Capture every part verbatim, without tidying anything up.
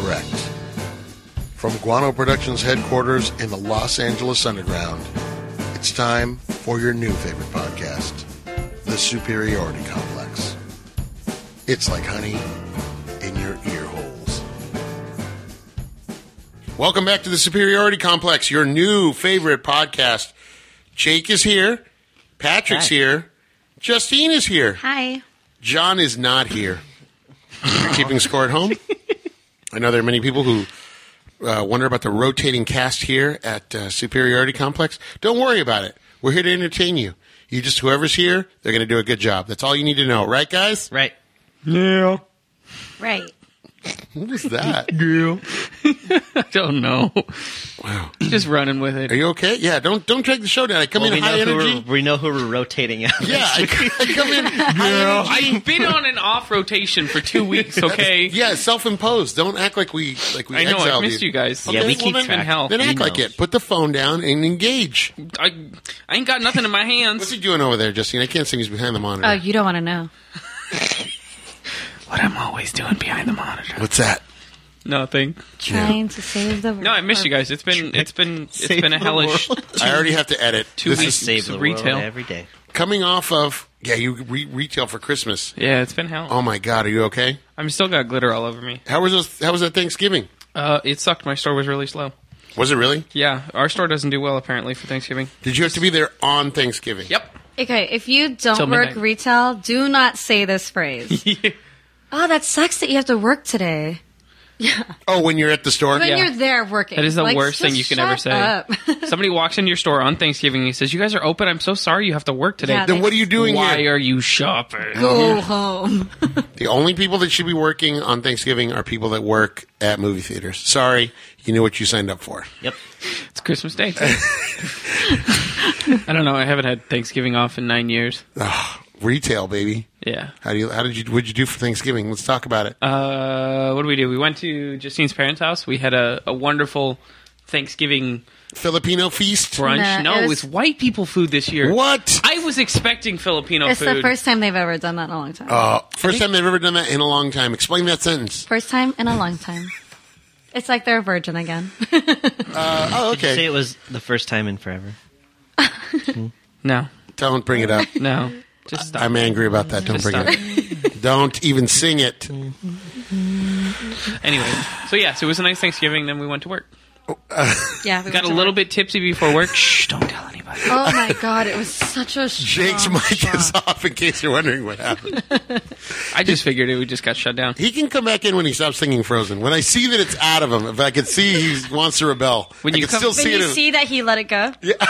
Correct. From Guano Productions headquarters in the Los Angeles Underground, it's time for your new favorite podcast, The Superiority Complex. It's like honey in your ear holes. Welcome back to The Superiority Complex, your new favorite podcast. Jake is here. Patrick's Hi. here. Justine is here. Hi. John is not here. You're keeping score at home? I know there are many people who uh, wonder about the rotating cast here at uh, Superiority Complex. Don't worry about it. We're here to entertain you. You just, whoever's here, they're going to do a good job. That's all you need to know. Right, guys? Right. Yeah. Right. What was that? Yeah. I don't know. Wow. Just running with it. Are you okay? Yeah, don't don't drag the show down. I come Well, in we, high know who energy. we're, we know who we're rotating out. Yeah, I, I come in high energy. I've been on an off rotation for two weeks, okay? Yeah, self-imposed. Don't act like we like we I know, I've exiled missed you guys. Yeah, we Okay, keep well, then track. hell. Then act Emails. like it. Put the phone down and engage. I, I ain't got nothing in my What's hands. he doing over there, Justine? I can't see he's behind the monitor. Oh, you don't want to know. What I'm always doing behind the monitor. What's that? Nothing. Trying to save the world. No, I missed you guys. It's been it's been it's Save been a the hellish world. I already have to edit. two This weeks is Save the retail. world every day. coming off of, yeah, you re- retail for Christmas. Yeah, it's been hell. Oh, my God. Are you okay? I'm still got glitter all over me. How was those, How was that Thanksgiving? Uh, it sucked. My store was really slow. Was it really? Yeah, our store doesn't do well apparently for Thanksgiving. Did you have to be there on Thanksgiving? Yep. Okay, if you don't Till work midnight. retail, do not say this phrase. Oh, that sucks that you have to work today. Oh, when you're at the store? When Yeah. you're there working. That is the Like, worst thing just you can ever shut say. up. Somebody walks into your store on Thanksgiving and he says, "You guys are open. I'm so sorry you have to work today." Yeah, Then what are you doing Why here? are you shopping? Go home. The only people that should be working on Thanksgiving are people that work at movie theaters. Sorry, you knew what you signed up for. Yep. It's Christmas Day. I don't know. I haven't had Thanksgiving off in nine years. Ugh, retail, baby. Yeah. How do you? How did you? What did you do for Thanksgiving? Let's talk about it. Uh, what did we do? We went to Justine's parents' house. We had a, a wonderful Thanksgiving Filipino feast. brunch. Nah, no, it it was- was white people food this year. What? I was expecting Filipino It's food. the first time they've ever done that in a long time. Uh, first time they've ever done that in a long time. Explain that sentence. First time in a long time. It's like they're a virgin again. Uh, oh, Did you say okay. it was the first time in forever? No, Don't bring it up. no. Just stop. I'm angry about that. Don't Just bring it up. Don't even sing it. Anyway, so yeah, so it was a nice Thanksgiving. Then we went to work. Yeah, we Got a went to little work. bit tipsy before work. Shh, don't tell anybody. Oh my god, it was such a Jake's strong mic is shot. off in case you're wondering what happened. I just figured it would just got shut down. He can come back in when he stops singing Frozen. When I see that it's out of him, if I can see he wants to rebel, When I you can come- still When see it. you in- see that he let it go.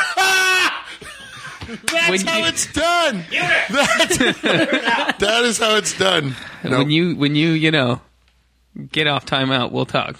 That's When how you- it's done. That's, that is how it's done. No. When you when you you know get off timeout, we'll talk.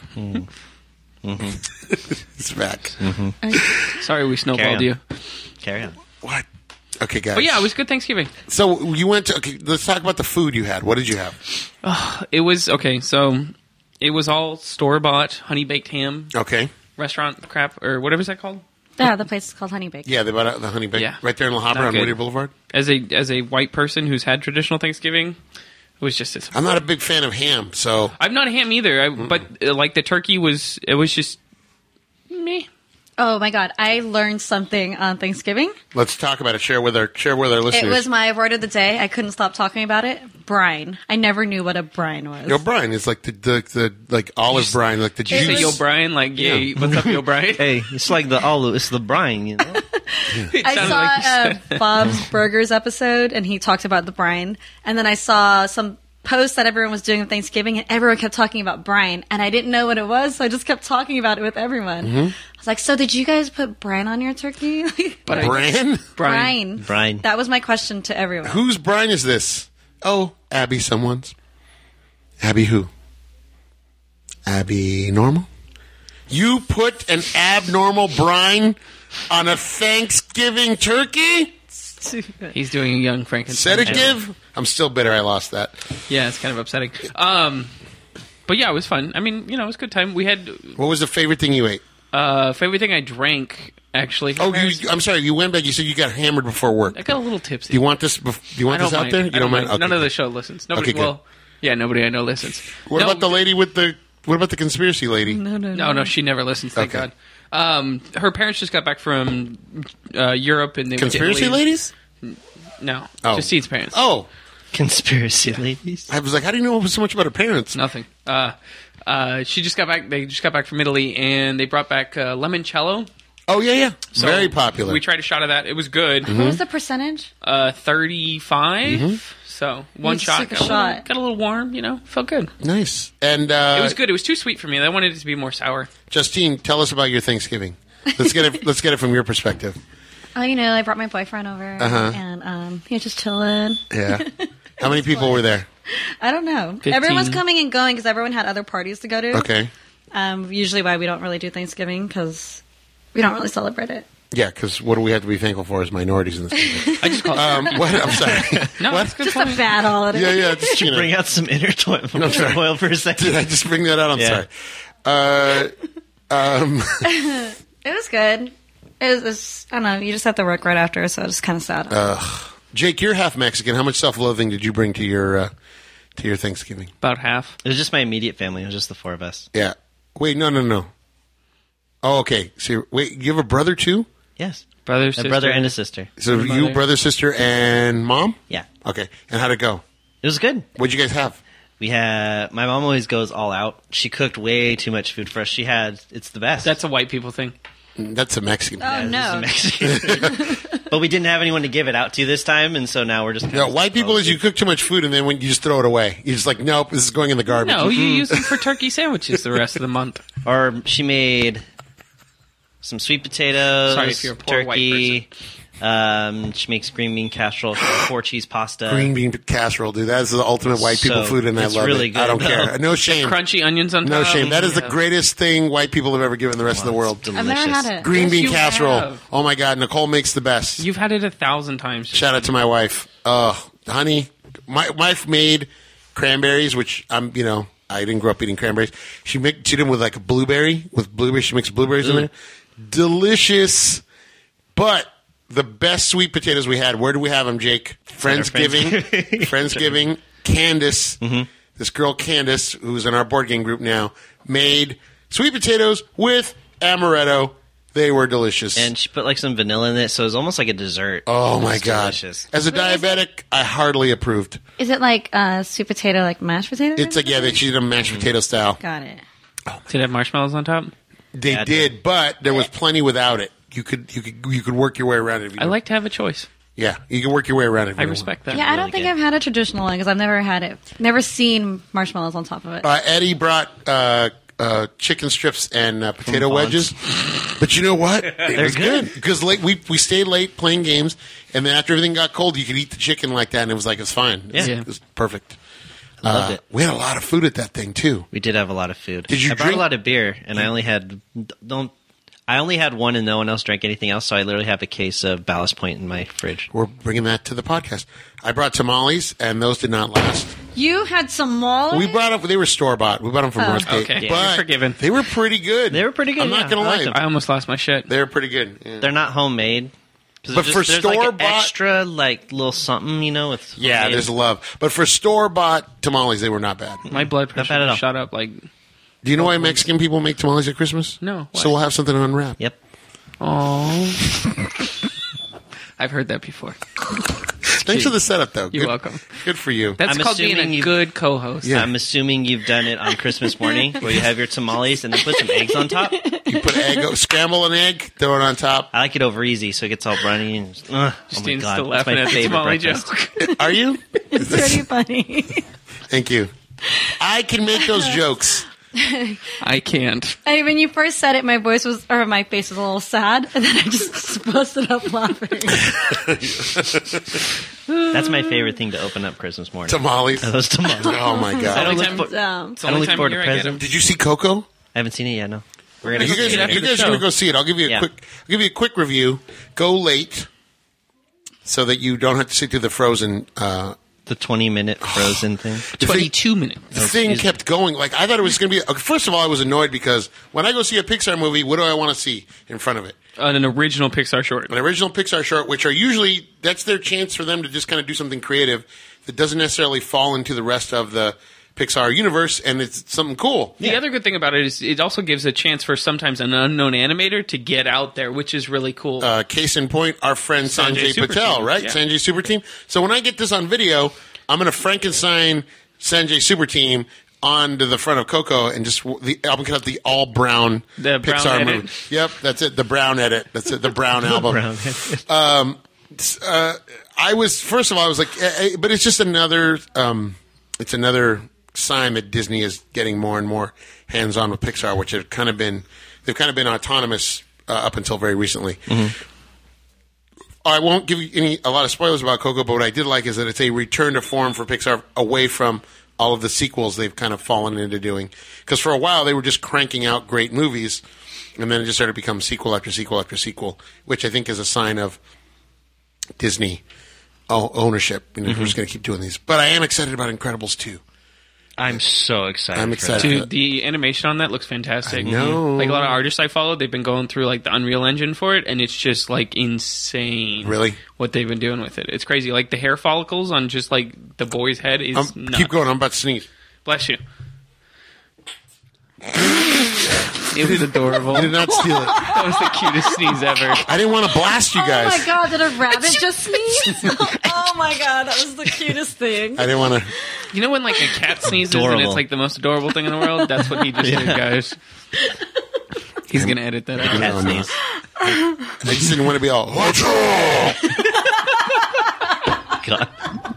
It's back. Sorry, we snowballed Carry you. on. Carry on. What? Okay, guys. But yeah, it was good Thanksgiving. So you went to. Okay, let's talk about the food you had. What did you have? It was okay. So it was all store bought honey baked ham Okay. restaurant crap or whatever is that called. Yeah, the place is called Honey Bake. Yeah, they bought out the honey baked Yeah. right there in La Habra Not on good. Whittier Boulevard. As a as a white person who's had traditional Thanksgiving, it was just this. I'm not a big fan of ham, so I'm not a ham either. I, but uh, like the turkey was, it was just me. Oh my god, I learned something on Thanksgiving. let's talk about it. Share with our share with our listeners. It was my word of the day. I couldn't stop talking about it. Brine. I never knew what a brine was. Yo, Brian. It's like the the, the like olive brine, like the Did you say juice. Yo Brian? Like, yeah, Yeah. what's up, Yo Brian? Hey, it's like the olive. It's the brine, you know. It I sounded saw like you said- uh, Bob's Burgers episode, and he talked about the brine. And then I saw some post that everyone was doing on Thanksgiving, and everyone kept talking about brine, and I didn't know what it was, so I just kept talking about it with everyone. Mm-hmm. I was like, "So did you guys put brine on your turkey?" But I- Brian? Brian. brine. Brine. That was my question to everyone. Whose Brian is this? Oh, Abby someone's. Abby who? Abby Normal? You put an abnormal brine on a Thanksgiving turkey? He's doing a young Frankenstein. Sedative? I'm still bitter I lost that. Yeah, it's kind of upsetting. Um, but yeah, it was fun. I mean, you know, it was a good time. We had What was the favorite thing you ate? uh, favorite thing I drank actually. Oh, you, I'm sorry. You went back. You said you got hammered before work. I got a little tipsy. Do you want this? bef- Do you want I this don't out mind. there? You I don't mind. Okay, None of good. the show listens. Nobody. Okay, good. well, yeah, nobody I know listens. What No, about the lady with the What about the conspiracy lady? No, no, No, no, she never listens. Thank Okay. God. Um, her parents just got back from uh, Europe, and they went to Conspiracy Italy. ladies? No, Oh. Justine's parents. Oh, Conspiracy ladies. I was like, how do you know so much about her parents? Nothing. Uh, uh, she just got back. They just got back from Italy, and they brought back uh, limoncello. Oh yeah, yeah, So very popular. We tried a shot of that. It was good. What was the percentage? Uh, thirty-five. Mm-hmm. So one just shot. took a got, shot. Little, got a little warm. You know, felt good. Nice. And uh, It was good. It was too sweet for me. I wanted it to be more sour. Justine, tell us about your Thanksgiving. Let's get it. Let's get it from your perspective. Oh, you know, I brought my boyfriend over, Uh-huh. and um, he was just chilling. Yeah. How many people were there? I don't know. fifteen. Everyone's coming and going because everyone had other parties to go to. Okay. Um, usually, why we don't really do Thanksgiving because we don't really celebrate it. Yeah, because what do we have to be thankful for as minorities in this country? I just called. um, what? I'm sorry. no, what? it's good. Just a bad holiday. Yeah, yeah. Just, you know, Bring out some inner toilet I'm sorry. oil for a second. did I just bring that out? I'm Yeah. sorry. Uh, um, It was good. It was, it was- I don't know. You just have to work right after, so it's kind of sad. Jake, you're half Mexican. How much self-loathing did you bring to your uh, to your Thanksgiving? About half. It was just my immediate family. It was just the four of us. Yeah. Wait, no, no, no. Oh, okay. So, wait, you have a brother too? Yes. Brother, A sister. brother and a sister. So Mother. you, brother, sister, and mom? Yeah. Okay. And how'd it go? It was good. What'd you guys have? We had my mom always goes all out. She cooked way too much food for us. She had it's the best. That's a white people thing. That's a Mexican. Oh, Yeah, no. this is Mexican. But we didn't have anyone to give it out to this time, and so now we're just. No, white people is you cook too much food and then when you just throw it away. You're just like, nope, this is going in the garbage. No, you use them for turkey sandwiches the rest of the month. Or she made some sweet potatoes. Sorry if you're a poor white turkey. Um, she makes green bean casserole, four cheese pasta. Green bean casserole, dude. That is the ultimate white people So, food, and I it's love really it. I good, don't care. though. No shame. Crunchy onions on No top. shame. That is the Yeah. greatest thing white people have ever given the rest of the Wow, world. it's I've never delicious. had it. Green Yes, bean you casserole. have. Oh my God, Nicole makes the best. You've had it a thousand times. Shout out to my wife. Oh, honey, my wife made cranberries, which I'm, you know, I didn't grow up eating cranberries. She mixed them with like a blueberry, with blueberries. She makes blueberries in there. Delicious, but the best sweet potatoes we had. Where do we have them, Jake? Friendsgiving. Friendsgiving. Friendsgiving. Candace, this girl Candace, who's in our board game group now, made sweet potatoes with amaretto. They were delicious. And she put like some vanilla in it, so it was almost like a dessert. oh It my was God. delicious. As a Wait, is it- diabetic, I hardly approved. Is it like uh, sweet potato, like mashed potato? It's like, yeah, they she did them mashed potato style. Got it. Did it have marshmallows on top? They Yeah, I did, but there was plenty without it. You could you could you could work your way around it. If you I don't- like to have a choice. yeah, you can work your way around it. if I you don't respect that. Yeah, I don't really think good. I've had a traditional one because I've never had it. Never seen marshmallows on top of it. want. Uh, Eddie brought uh, uh, chicken strips and uh, potato Vons. wedges, but you know what? It was good. good because late we we stayed late playing games, and then after everything got cold, you could eat the chicken like that, and it was like it was fine. It was, Yeah. it was perfect. Loved Uh, it. We had a lot of food at that thing too. We did have a lot of food. Did you I brought drink- a lot of beer, and I only had don't. I only had one, and no one else drank anything else. So I literally have a case of Ballast Point in my fridge. We're bringing that to the podcast. I brought tamales, and those did not last. You had some molly? We brought up. They were store bought. We bought them from Oh. Northgate. Okay, Yeah. but you're forgiven. They were pretty good. They were pretty good, I'm not yeah. gonna I liked lie. them. I almost lost my shit. They were pretty good. Yeah. They're not homemade. 'Cause But there's for just- there's like an store-bought- extra like little something, you know, with Yeah, homemade. there's love. But for store bought tamales, they were not bad. My blood pressure bad at all. just shot up like. Do you know why Mexican people make tamales at Christmas? No, why? So we'll have something to unwrap. Yep. Oh. I've heard that before. Thanks for the setup, though. You're Good- welcome. Good for you. That's I'm called being assuming a you- good co-host. Yeah. I'm assuming you've done it on Christmas morning, where you have your tamales and then put some eggs on top. You put egg, scramble an egg, throw it on top. I like it over easy, so it gets all runny. And just, ugh, oh my Justine's god, still that's laughing my at the favorite tamale breakfast. joke. Are you? It's pretty funny. Thank you. I can make those jokes. I can't. I mean, when you first said it, my voice was, or my face was a little sad, and then I just busted up laughing. That's my favorite thing to open up Christmas morning. Tamales. Those tamales. Oh my I god. don't Only look time- for, Dumb. It's the I don't only look time forward of year to I get presents. Did you see Coco? I haven't seen it yet. No. We're gonna You go guys, see it you after the guys are show. gonna go see it. I'll give you a Yeah. quick. I'll give you a quick review. Go late, so that you don't have to sit through the Frozen. Uh, The twenty minute Frozen thing. the thing, twenty-two minutes. the thing excuse me. kept going. Like I thought it was going to be. okay, First of all, I was annoyed because when I go see a Pixar movie, what do I want to see in front of it? An original Pixar short. An original Pixar short, which are usually that's their chance for them to just kind of do something creative that doesn't necessarily fall into the rest of the Pixar universe, and it's something cool. The other good thing about it is it also gives a chance for sometimes an unknown animator to get out there, which is really cool. Uh, case in point, our friend Sanjay, Sanjay Super Patel, Team, right? yeah. Sanjay Super Team. So when I get this on video, I'm going to Frankenstein Sanjay Super Team onto the front of Coco and just the album cut the all brown The brown Pixar edit. movie. Yep, that's it. The brown edit. That's it. The brown album. Brown. Um, uh, I was first of all, I was like, eh, eh, but it's just another. Um, it's another sign that Disney is getting more and more hands on with Pixar, which have kind of been they've kind of been autonomous uh, up until very recently. I won't give you any a lot of spoilers about Coco, but what I did like is that it's a return to form for Pixar away from all of the sequels they've kind of fallen into doing. Because for a while they were just cranking out great movies, and then it just started to become sequel after sequel after sequel, which I think is a sign of Disney o- ownership. You know, We're just going to keep doing these. But I am excited about Incredibles two. I'm so excited. I'm for excited. that. Dude, the animation on that looks fantastic. I know. Like a lot of artists I follow, they've been going through like the Unreal Engine for it, and it's just like insane. Really? What they've been doing with it. It's crazy. Like the hair follicles on just like the boy's head is Um, nuts. keep going. I'm about to sneeze. Bless you. It was adorable. I did not steal it. That was the cutest sneeze ever. I didn't want to blast you Oh guys. my god, did a rabbit just sneeze? Oh my god, that was the cutest thing. I didn't want to. You know when like a cat sneezes and Adorable. it's like the most adorable thing in the world? That's what he just did, guys. He's gonna edit that out. Cat No, no. sneeze. I just didn't want to be all. God.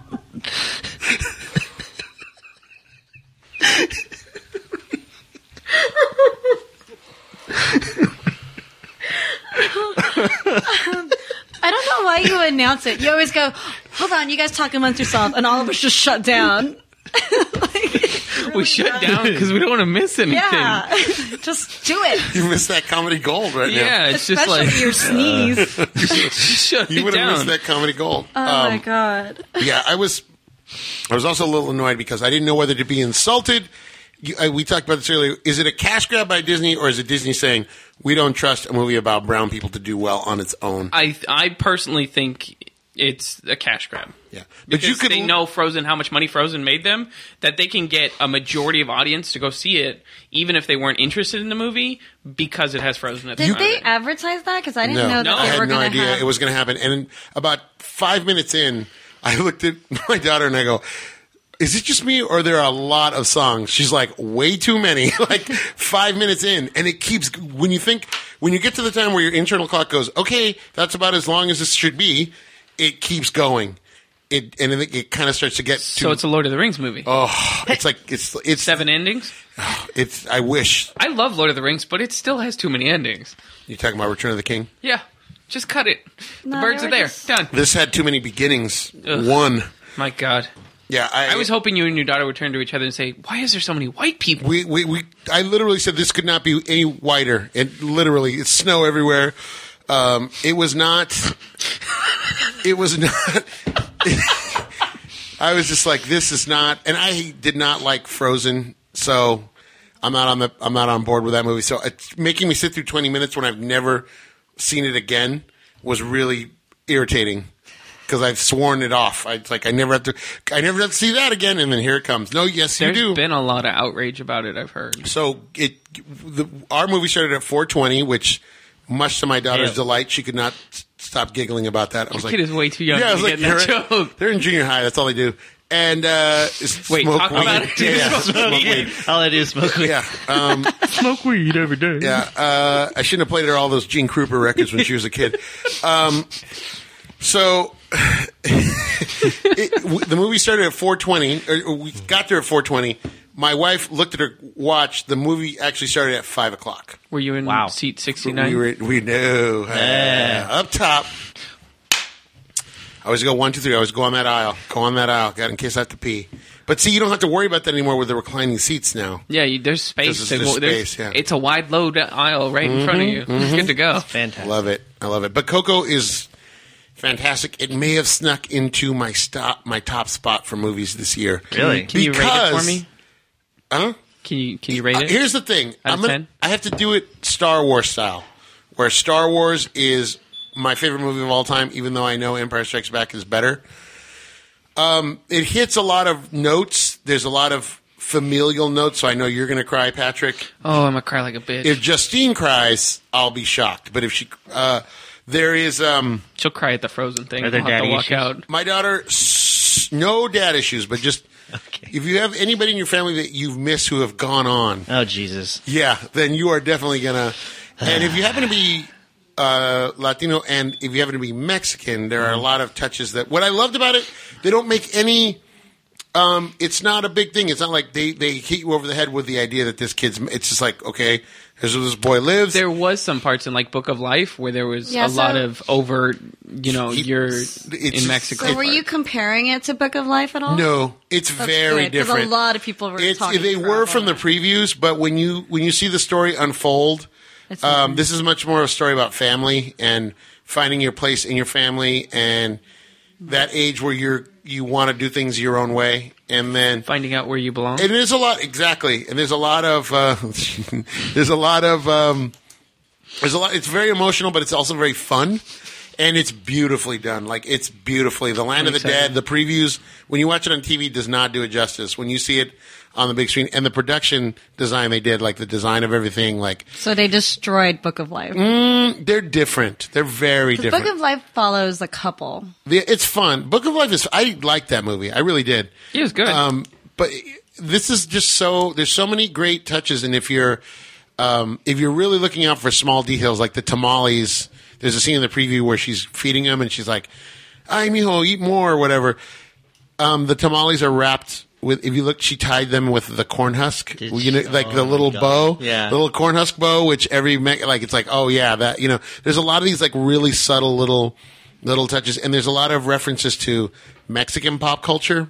I don't know why you announce it. You always go, hold on, you guys talk amongst yourself, and all of us just shut down. Like, We shut down because we don't want to miss anything. yeah, just do it. You missed that comedy gold right now. Yeah, it's just Especially like your sneeze. shut You it would have down. missed that comedy gold. Oh Um, my god. Yeah, I was. I was also a little annoyed because I didn't know whether to be insulted. You, I, we talked about this earlier. Is it a cash grab by Disney, or is it Disney saying we don't trust a movie about brown people to do well on its own? I I personally think it's a cash grab. Yeah, but Because you could they know Frozen, how much money Frozen made them, that they can get a majority of audience to go see it, even if they weren't interested in the movie, because it has Frozen at the Did front of they it. advertise that? Because I didn't No, know that No. they I were had no going to idea have. it was going to happen. And about five minutes in, I looked at my daughter and I go, is it just me, or are there a lot of songs? She's like, way too many. Like five minutes in, and it keeps. When you think, when you get to the time where your internal clock goes, okay, that's about as long as this should be, it keeps going. It and it, it kind of starts to get. So to, it's a Lord of the Rings movie. oh, it's like it's it's Seven endings. It's. I wish I love Lord of the Rings, but it still has too many endings. you're talking about Return of the King. Yeah, just cut it. The No, birds they are were there. just- Done. This had too many beginnings. Ugh. One. My God. Yeah, I, I was hoping you and your daughter would turn to each other and say, "Why is there so many white people?" We, we, we, I literally said this could not be any whiter. It literally, it's snow everywhere. Um, it was not, it was not, I was just like, this is not, and I did not like Frozen, so I'm not on the, I'm not on board with that movie. So it's making me sit through twenty minutes when I've never seen it again was really irritating. Because I've sworn it off. I it's like I never have to. I never have to see that again. And then here it comes. No, yes, There's you do. been a lot of outrage about it. I've heard. So it, the, our movie started at four twenty, which, much to my daughter's Yeah. delight, she could not s- stop giggling about that. I was Your like, kid is way too young yeah, I to was like, get that "You're right." joke. They're in junior high. That's all they do. And uh, Wait, smoke talk weed. about it. Yeah, yeah, Smoke smoke weed. weed. All I do is smoke weed. Yeah, um, Smoke weed every day. yeah. Uh, I shouldn't have played her all those Gene Krupa records when she was a kid. Um, so it, w- the movie started at four twenty. Or we got there at four twenty. My wife looked at her watch. The movie actually started at five o'clock. Were you in Wow. seat sixty-nine? We were, we knew. Uh, up top. I always go one, two, three. I always go on that aisle. Go on that aisle. God, in case I have to pee. But see, you don't have to worry about that anymore with the reclining seats now. Yeah, you, there's space. There's- to there's go- there's- space, yeah. It's a wide load aisle right in front of you. It's good to go. Fantastic. Love it. I love it. But Coco is fantastic. It may have snuck into my stop, my top spot for movies this year. Really? Can you rate it Because- for me? Huh? Can you can you rate Uh, it? here's the thing. Out of I'm gonna, ten? I have to do it Star Wars style, where Star Wars is my favorite movie of all time, even though I know Empire Strikes Back is better. Um, it hits a lot of notes. There's a lot of familial note, so I know you're going to cry, Patrick. Oh, I'm gonna cry like a bitch. If Justine cries, I'll be shocked. But if she, uh, there is, um, She'll cry at the Frozen thing. Are there I'll have to daddy walk issues? out. my daughter, s- no dad issues, but just Okay. if you have anybody in your family that you've missed who have gone on, Oh Jesus. yeah, then you are definitely gonna. And if you happen to be uh, Latino, and if you happen to be Mexican, there are a lot of touches that. What I loved about it, they don't make any. Um, it's not a big thing. It's not like they, they hit you over the head with the idea that this kid's. It's just like, okay, here's where this boy lives. There was some parts in like Book of Life where there was Yeah, a so- lot of over, you know, He- you're it's in just- Mexico. So were you comparing it to Book of Life at all? No, it's That's very good, 'cause different. a lot of people were It's, talking they were crap from on the it. previews, but when you when you see the story unfold, It's um, different. this is much more a story about family and finding your place in your family and that age where you're you want to do things your own way, and then Finding out where you belong. and there's a lot exactly, and there's a lot of uh, there's a lot of um, there's a lot. It's very emotional, but it's also very fun. And it's beautifully done. Like, it's beautifully. The Land I'm of the excited. Dead, the previews, when you watch it on T V, does not do it justice. When you see it on the big screen, and the production design they did, like the design of everything, like, So they destroyed Book of Life. they're different. They're very The different. Book of Life follows a couple. The- it's fun. Book of Life is, I liked that movie. I really did. It was good. Um, but this is just so, there's so many great touches, and if you're, um, if you're really looking out for small details, like the tamales, there's a scene in the preview where she's feeding them, and she's like, "Ay, mijo, eat more," or whatever. Um, the tamales are wrapped with. If you look, she tied them with the corn husk. Did You know, she? like Oh the my little God. bow, Yeah. the little corn husk bow. Which every me- like, it's like, oh yeah, that you know. There's a lot of these like really subtle little little touches, and there's a lot of references to Mexican pop culture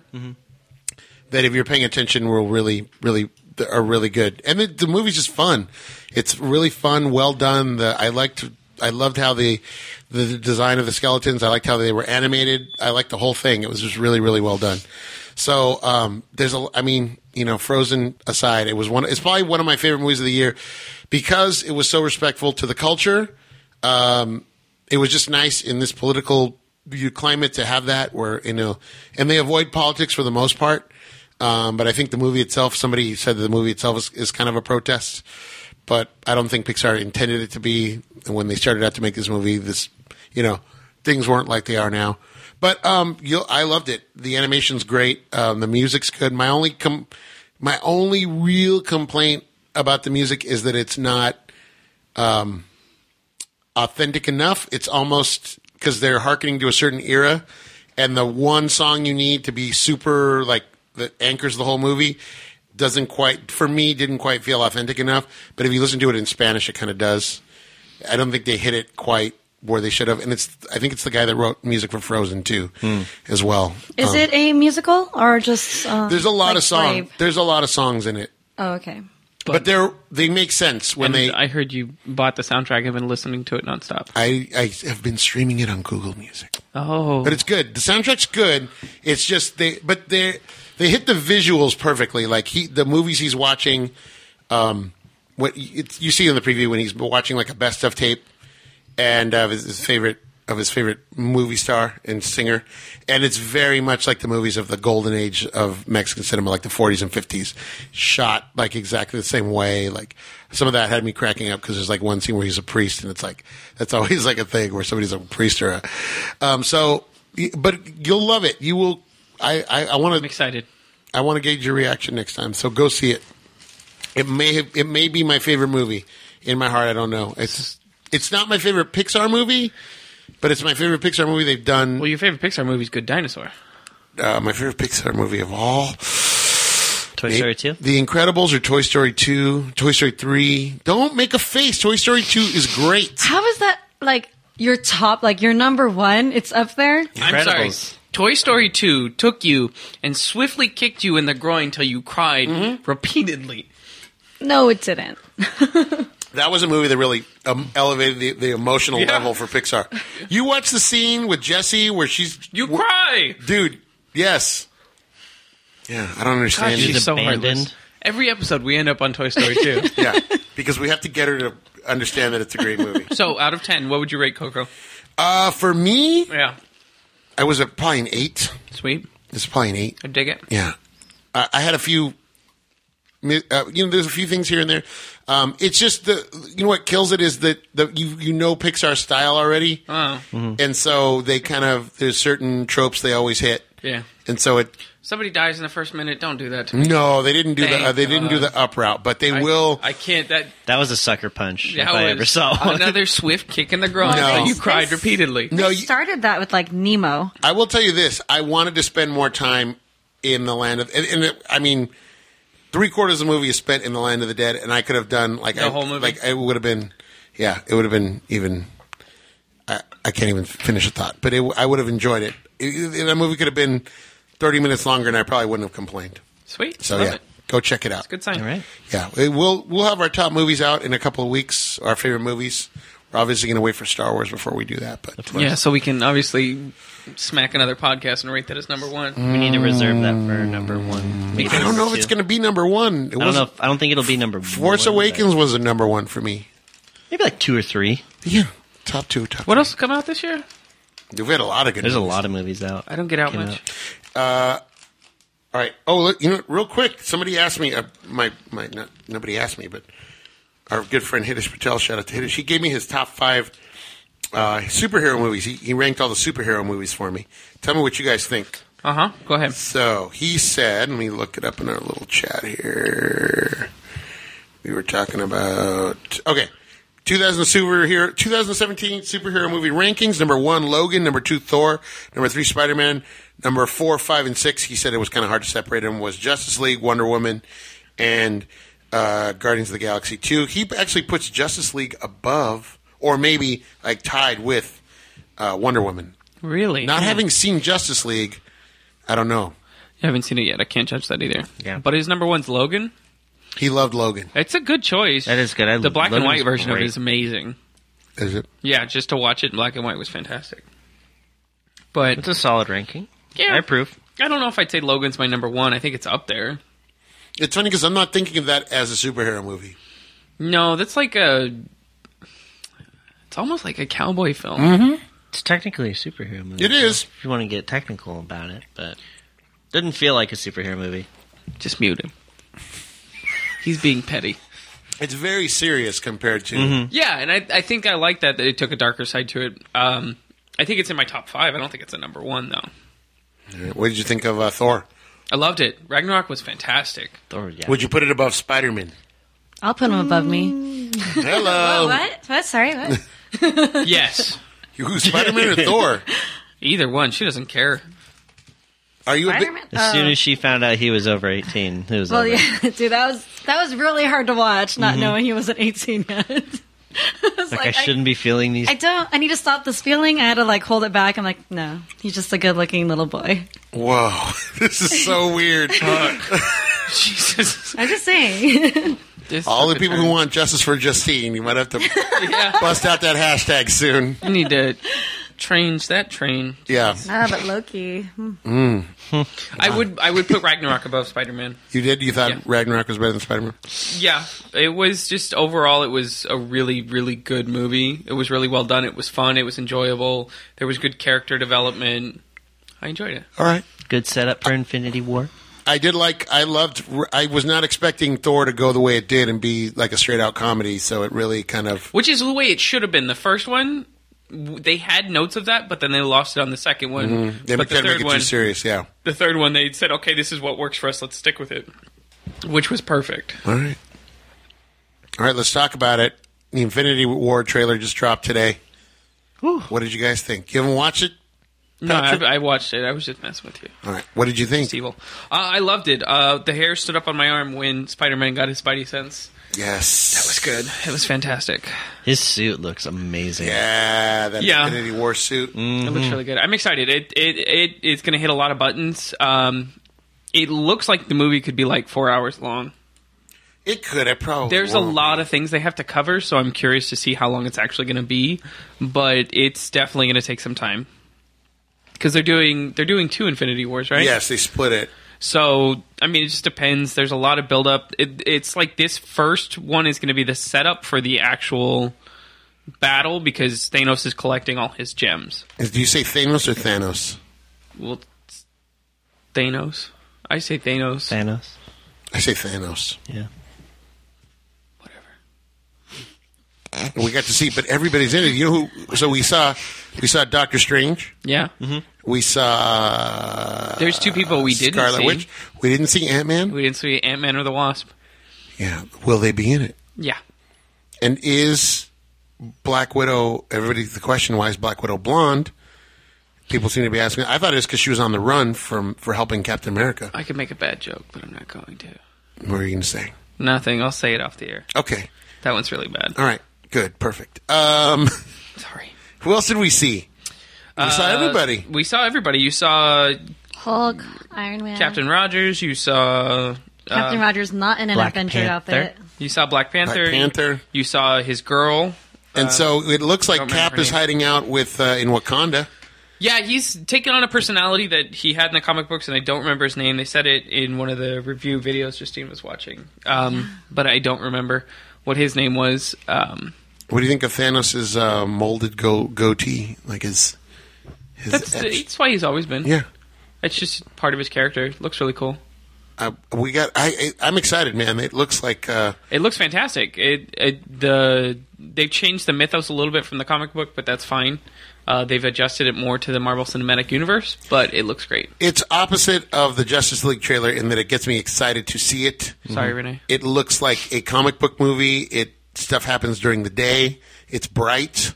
that, if you're paying attention, will really, really are really good. And the, the movie's just fun. It's really fun, well done. The I liked. I loved how the the design of the skeletons. I liked how they were animated. I liked the whole thing. It was just really, really well done. So um, there's a. I mean, you know, Frozen aside, it was one. It's probably one of my favorite movies of the year because it was so respectful to the culture. Um, it was just nice in this political climate to have that, where you know, and they avoid politics for the most part. Um, but I think the movie itself. Somebody said that the movie itself is, is kind of a protest. But I don't think Pixar intended it to be. And when they started out to make this movie, this, you know, things weren't like they are now. But um, you'll, I loved it. The animation's great. Um, the music's good. My only com- my only real complaint about the music is that it's not um, authentic enough. It's almost because they're hearkening to a certain era, and the one song you need to be super like that anchors the whole movie doesn't quite, for me, didn't quite feel authentic enough. But if you listen to it in Spanish, it kind of does. I don't think they hit it quite where they should have. And it's, I think it's the guy that wrote music for Frozen too, as well. Is Um, it a musical or just? Uh, There's a lot like of songs. Brave? There's a lot of songs in it, Oh, okay. but, they're they make sense when and they. I heard you bought the soundtrack and been listening to it nonstop. I I have been streaming it on Google Music. Oh, But it's good. The soundtrack's good. It's just they, but they they hit the visuals perfectly. Like he, the movies he's watching, um, what it's, you see in the preview when he's watching like a best of tape, and of his, his favorite of his favorite movie star and singer, and it's very much like the movies of the golden age of Mexican cinema, like the forties and fifties, shot like exactly the same way. Like some of that had me cracking up because there's like one scene where he's a priest, and it's like that's always like a thing where somebody's a priest or a. Um, so, but you'll love it. You will. I I, I want I'm to. excited. I want to gauge your reaction next time. So go see it. It may have, it may be my favorite movie in my heart. I don't know. It's it's not my favorite Pixar movie, but it's my favorite Pixar movie they've done. Well, your favorite Pixar movie is Good Dinosaur. Uh, my favorite Pixar movie of all. Toy Story two. The Incredibles or Toy Story two, Toy Story three. Don't make a face. Toy Story two is great. How is that like your top? Like your number one? It's up there. I'm sorry. Incredibles. Toy Story two took you and swiftly kicked you in the groin till you cried Mm-hmm. repeatedly. No, it didn't. That was a movie that really um, elevated the, the emotional Yeah. level for Pixar. You watch the scene with Jessie where she's You wh- cry. dude. Yes. Yeah, I don't God, understand. she's She's so abandoned. heartless. Every episode we end up on Toy Story two. Yeah, because we have to get her to understand that it's a great movie. So out of ten, what would you rate Coco? Uh, for me, Yeah. I was at probably an eight. Sweet. It's probably an eight. I dig it. Yeah, I, I had a few mi- uh, you know, there's a few things here and there. Um, it's just the you know what kills it is that the you you know Pixar style already, Oh, and so they kind of there's certain tropes they always hit, yeah. and so it. Somebody dies in the first minute. Don't do that to me. No, they didn't do the Thank uh, they didn't do God. the up route, but they I, will. I can't. That That was a sucker punch that if I was ever saw one. another swift kick in the groin. No. that You They- cried they- repeatedly. no, They you, started that with like Nemo. I will tell you this: I wanted to spend more time in the land of, and, and it, I mean, three quarters of the movie is spent in the land of the dead, and I could have done like The I, whole movie? Like it would have been, yeah, it would have been even. I, I can't even finish a thought, but it, I would have enjoyed it. It, it. That movie could have been thirty minutes longer, and I probably wouldn't have complained. Sweet. So Love yeah, it. go check it out. Good sign. All right. Yeah, it, we'll we'll have our top movies out in a couple of weeks. Our favorite movies. We're obviously going to wait for Star Wars before we do that, but Yeah, so we can obviously smack another podcast and rate that as number one. We need to reserve that for number one. Make it I don't know number if it's two. going to be number one. It I don't know. wasn't- If, I don't think it'll be number Force one, Awakens was a number one for me. but maybe like two or three. Yeah, top two, top. What three. else come out this year? We've had a lot of good. There's a movies. lot of movies out. I don't get out Came much. out. All right. Oh, look, you know, real quick, somebody asked me. Uh, my my not, nobody asked me, but our good friend Hitesh Patel, shout out to Hitesh. He gave me his top five uh, superhero movies. He, he ranked all the superhero movies for me. Tell me what you guys think. Uh huh. Go ahead. So he said, let me look it up in our little chat here. We were talking about okay, two thousand superhero, twenty seventeen superhero movie rankings. Number one, Logan. Number two, Thor. Number three, Spider Man. Number four, five, and six. He said it was kind of hard to separate them. Was Justice League, Wonder Woman, and uh, Guardians of the Galaxy two. He actually puts Justice League above, or maybe like tied with uh, Wonder Woman. Really? Not having seen Justice League, I don't know. You haven't seen it yet. I can't judge that either. Yeah. But his number one's Logan. He loved Logan. It's a good choice. That is good. I- the black and Logan's white version of it great. is amazing. Is it? Yeah, just to watch it in black and white was fantastic. But It's a solid ranking. yeah, I approve. I don't know if I'd say Logan's my number one. I think it's up there. It's funny because I'm not thinking of that as a superhero movie. No, that's like a. It's almost like a cowboy film. Mm-hmm. It's technically a superhero movie. It is. If you want to get technical about it, but doesn't feel like a superhero movie. Just mute him. He's being petty. It's very serious compared to. Mm-hmm. Yeah, and I, I think I like that that it took a darker side to it. Um, I think it's in my top five. I don't think it's a number one though. What did you think of uh, Thor? I loved it. Ragnarok was fantastic. Or yeah. Would you put it above Spider-Man? I'll put him above me. Hello. What? What? Sorry, what? Yes, Who's Spider-Man or Thor? either one. She doesn't care. Are you a big, Spider-Man? As soon Oh. as she found out he was over eighteen, it was Well, over. yeah, dude, that was that was really hard to watch, not Mm-hmm. knowing he wasn't eighteen yet. I was Like, I shouldn't be feeling these. I don't. I need to stop this feeling. I had to like hold it back. I'm like, no, he's just a good-looking little boy. Whoa, this is so weird. Jesus. I'm just saying. This All the took a people turn. who want justice for Justine, you might have to Yeah. bust out that hashtag soon. I need to change that train. Yeah, ah, but Loki. hmm. I would I would put Ragnarok above Spider-Man. you did. You thought Yeah. Ragnarok was better than Spider-Man? Yeah, it was just overall it was a really really good movie. It was really well done. It was fun. It was enjoyable. There was good character development. I enjoyed it. All right. Good setup for Infinity War. I did like. I loved. I was not expecting Thor to go the way it did and be like a straight out comedy. So it really kind of. Which is the way it should have been. The first one, w- they had notes of that, but then they lost it on the second one. Mm-hmm. They But tried the to make third it one, too serious. Yeah. the third one, they said, "Okay, this is what works for us. Let's stick with it," which was perfect. All right. All right. Let's talk about it. The Infinity War trailer just dropped today. What did you guys think? You haven't watched it? No, I, Patrick? I watched it. I was just messing with you. All right. What did you think? It's evil. Uh, I loved it. Uh, the hair stood up on my arm when Spider-Man got his Spidey sense. Yes. That was good. It was fantastic. His suit looks amazing. Yeah, that Yeah. Infinity War suit. It looks really good. I'm excited. It it it it's going to hit a lot of buttons. Um, it looks like the movie could be like four hours long. It could. I probably. There's a won't. lot of things they have to cover, so I'm curious to see how long it's actually going to be. But it's definitely going to take some time because they're doing they're doing two Infinity Wars, right? Yes, they split it. So, I mean, it just depends. There's a lot of buildup. It, it's like this first one is going to be the setup for the actual battle because Thanos is collecting all his gems. Is- Do you say Thanos or Thanos? Well, it's Thanos. I say Thanos. Thanos. I say Thanos. Yeah. And we got to see, but everybody's in it. You know who? So we saw, we saw Doctor Strange. Yeah. We saw. There's two people we didn't Scarlet see. Witch. We didn't see Ant Man. We didn't see Ant-Man or the Wasp. Yeah. Will they be in it? Yeah. And is Black Widow? Everybody, the question: why is Black Widow blonde? People seem to be asking. I thought it was because she was on the run from for helping Captain America. I could make a bad joke, but I'm not going to. What are you going to say? Nothing. I'll say it off the air. Okay. That one's really bad. All right. Good. Perfect. Um, Sorry. who else did we see? We saw Uh, everybody. We saw everybody. You saw Hulk, Iron Man, Captain Rogers. You saw Captain uh, Rogers not in an Black Avenger Panther. outfit. You saw Black Panther. Black Panther. You saw his girl. And Uh, so it looks like don't remember Cap her is name. hiding out with uh, in Wakanda. Yeah, he's taken on a personality that he had in the comic books, and I don't remember his name. They said it in one of the review videos Justine was watching, um, but I don't remember what his name was. Um, What do you think of Thanos' uh, molded go- goatee? Like his, his that's, etched- that's why he's always been. yeah. It's just part of his character. Looks really cool. Uh, we got. I, I I'm excited, man. It looks like. Uh, It looks fantastic. It, it the they've changed the mythos a little bit from the comic book, but that's fine. Uh, they've adjusted it more to the Marvel Cinematic Universe, but it looks great. it's opposite of the Justice League trailer in that it gets me excited to see it. Sorry, Renee. It looks like a comic book movie. It stuff happens during the day. It's bright.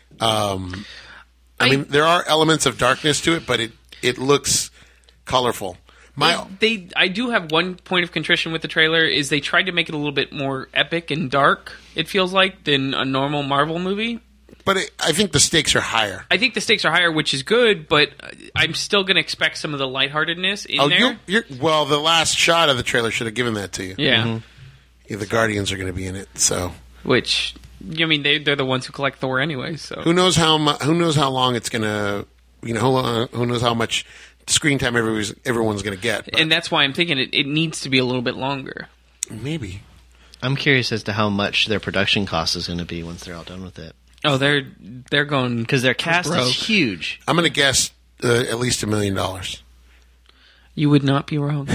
Um, I, I- mean, there are elements of darkness to it, but it it looks colorful. My They, they, I do have one point of contrition with the trailer is they tried to make it a little bit more epic and dark. It feels like than a normal Marvel movie. but it, I think the stakes are higher. I think the stakes are higher, which is good, but I'm still going to expect some of the lightheartedness in Oh, there. you're, you're well. The last shot of the trailer should have given that to you. Yeah, Yeah, the Guardians are going to be in it, so which I mean they they're the ones who collect Thor anyway. So who knows how mu- who knows how long it's going to you know who, lo- who knows how much screen time everyone's everyone's going to get. But and that's why I'm thinking it, it needs to be a little bit longer. maybe I'm curious as to how much their production cost is going to be once they're all done with it. Oh, they're they're going Because their cast broke. is huge. I'm going to guess uh, at least a million dollars. You would not be wrong.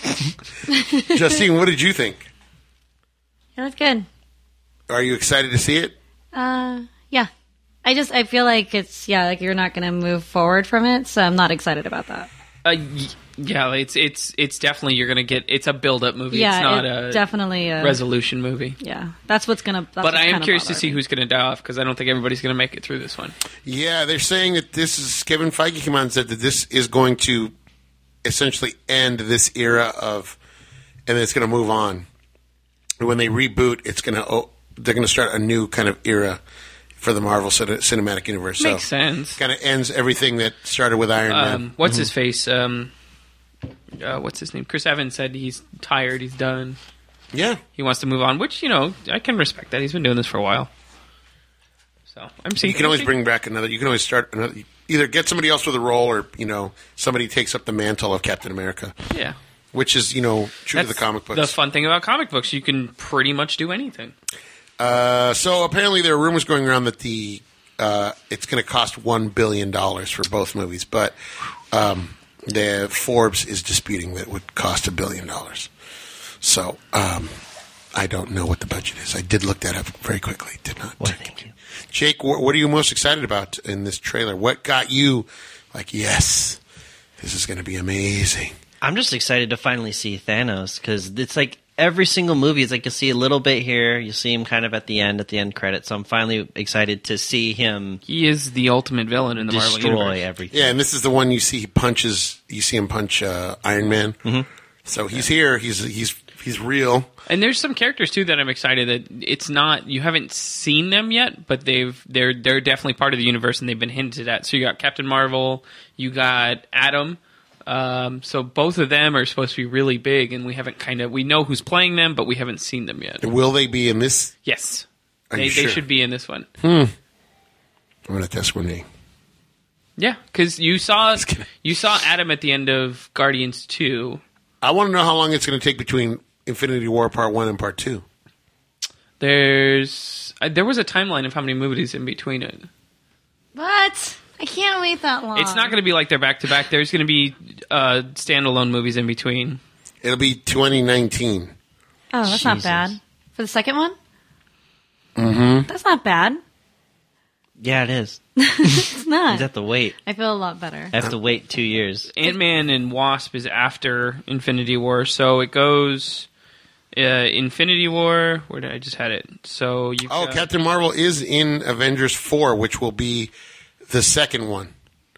Justine, what did you think? Yeah, that's good. Are you excited to see it? Uh, yeah. I just I feel like it's yeah like you're not going to move forward from it, so I'm not excited about that. Uh, y- yeah, it's it's it's definitely you're gonna get. It's a build up movie. Yeah, it's not it a definitely a, resolution movie. Yeah, that's what's gonna. That's But what's I am kinda curious to bothering see me. who's going to die off because I don't think everybody's going to make it through this one. Yeah, they're saying that this is Kevin Feige came out and said that this is going to essentially end this era of, and it's going to move on. When they reboot, it's going to oh, they're going to start a new kind of era for the Marvel cin- Cinematic Universe. Makes so sense. Kind of ends everything that started with Iron Man. Um, what's his face? Um, uh, what's his name? Chris Evans said he's tired. He's done. Yeah, He wants to move on, which you know I can respect that. He's been doing this for a while. So I'm seeing. you can always bring back another. You can always start another. Either get somebody else for the role, or you know somebody takes up the mantle of Captain America, Yeah. which is you know true to the comic books. The fun thing about comic books, you can pretty much do anything. Uh, so apparently there are rumors going around that the uh, it's going to cost one billion dollars for both movies, but um, the Forbes is disputing that it would cost a billion dollars. So um, I don't know what the budget is. I did look that up very quickly. Did not. Well, check thank it. you. Jake, wh- what are you most excited about in this trailer? What got you like? Yes, this is going to be amazing. I'm just excited to finally see Thanos because it's like every single movie is like you'll see a little bit here, you see him kind of at the end, at the end credits. So I'm finally excited to see him He is the ultimate villain in the Marvel destroy universe. everything. Yeah, and this is the one you see he punches. You see him punch uh, Iron Man. Mm-hmm. So he's here. He's he's he's real. And there's some characters too that I'm excited that it's not you haven't seen them yet, but they've they're they're definitely part of the universe and they've been hinted at. So you got Captain Marvel, you got Adam. Um, so both of them are supposed to be really big, and we haven't kind of we know who's playing them, but we haven't seen them yet. Will they be in this? Yes, Are they you they sure? should be in this one. I'm gonna test one day. Yeah, because you saw kidding. you saw Adam at the end of Guardians two. I want to know how long it's going to take between Infinity War Part One and Part Two. There's uh, there was a timeline of how many movies in between it. What? I can't wait that long. It's not going to be like they're back to back. There's going to be uh, standalone movies in between. It'll be twenty nineteen. Oh, that's not Jesus. bad. For the second one? Mm-hmm. That's not bad. Yeah, it is. It's You not. have to wait. I feel a lot better. I have to wait two years. Ant-Man and Wasp is after Infinity War, so it goes uh, Infinity War. Where did I just had it? So you. Oh, Captain Marvel is in Avengers four, which will be the second one.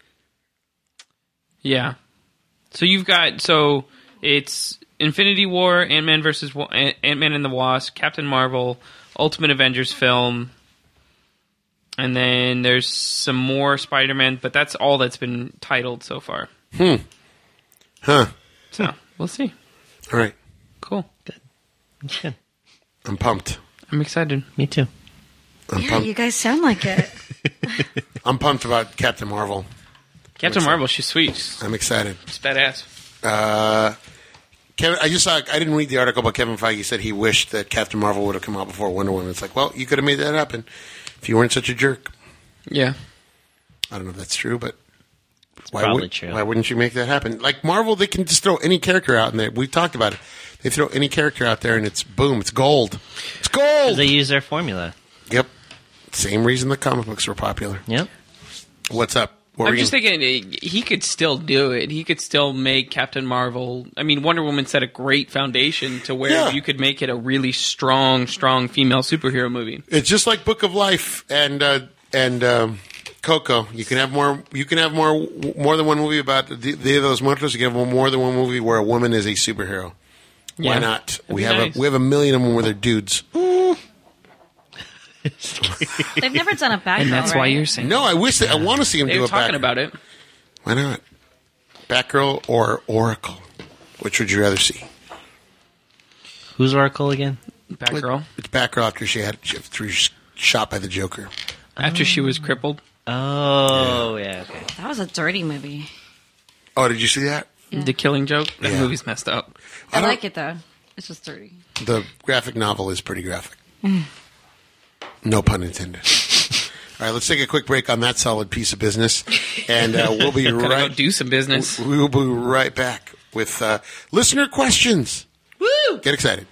Yeah. So you've got so it's Infinity War, Ant-Man versus Wa- Ant- Ant-Man and the Wasp, Captain Marvel, Ultimate Avengers film, and then there's some more Spider-Man, but that's all that's been titled so far. Hmm. Huh. So we'll see. All right. Cool. It's good. I'm pumped. I'm excited. Me too. I'm Yeah, pumped. you guys sound like it. I'm pumped about Captain Marvel. Captain Marvel, she's sweet. She's, I'm excited. she's badass. Uh, Kevin, I just saw. I didn't read the article, but Kevin Feige said he wished that Captain Marvel would have come out before Wonder Woman. It's like, well, you could have made that happen if you weren't such a jerk. Yeah. I don't know if that's true, but why probably would, true. Why wouldn't you make that happen? Like Marvel, they can just throw any character out, and they, we talked about it. They throw any character out there, and it's boom, it's gold. It's gold. They use their formula. Yep. Same reason the comic books were popular. Yep. What's up? What I'm were you just thinking eh, he could still do it. He could still make Captain Marvel. I mean, Wonder Woman set a great foundation to where Yeah. you could make it a really strong, strong female superhero movie. It's just like Book of Life and uh, and um, Coco. You can have more. You can have more more than one movie about the Dia de los Muertos. You can have more than one movie where a woman is a superhero. Why Yeah. not? That'd We be have nice. a we have a million of them where they're dudes. They've never done a Batgirl, And that's why right? you're saying. No, I wish that I want to see him They do were a talking Batgirl. about it. Why not? Batgirl or Oracle? Which would you rather see? Who's Oracle again? Batgirl. It's Batgirl after she had she threw shot by the Joker. After she was crippled. Oh, yeah. Okay. That was a dirty movie. Oh, did you see that? Yeah. The Killing Joke. That Yeah. movie's messed up. I, I don't- like it, though. It's just dirty. The graphic novel is pretty graphic. No pun intended. All right, let's take a quick break on that solid piece of business, and uh, we'll be Gotta go right. do some business. We will be right back with uh, listener questions. Woo! Get excited.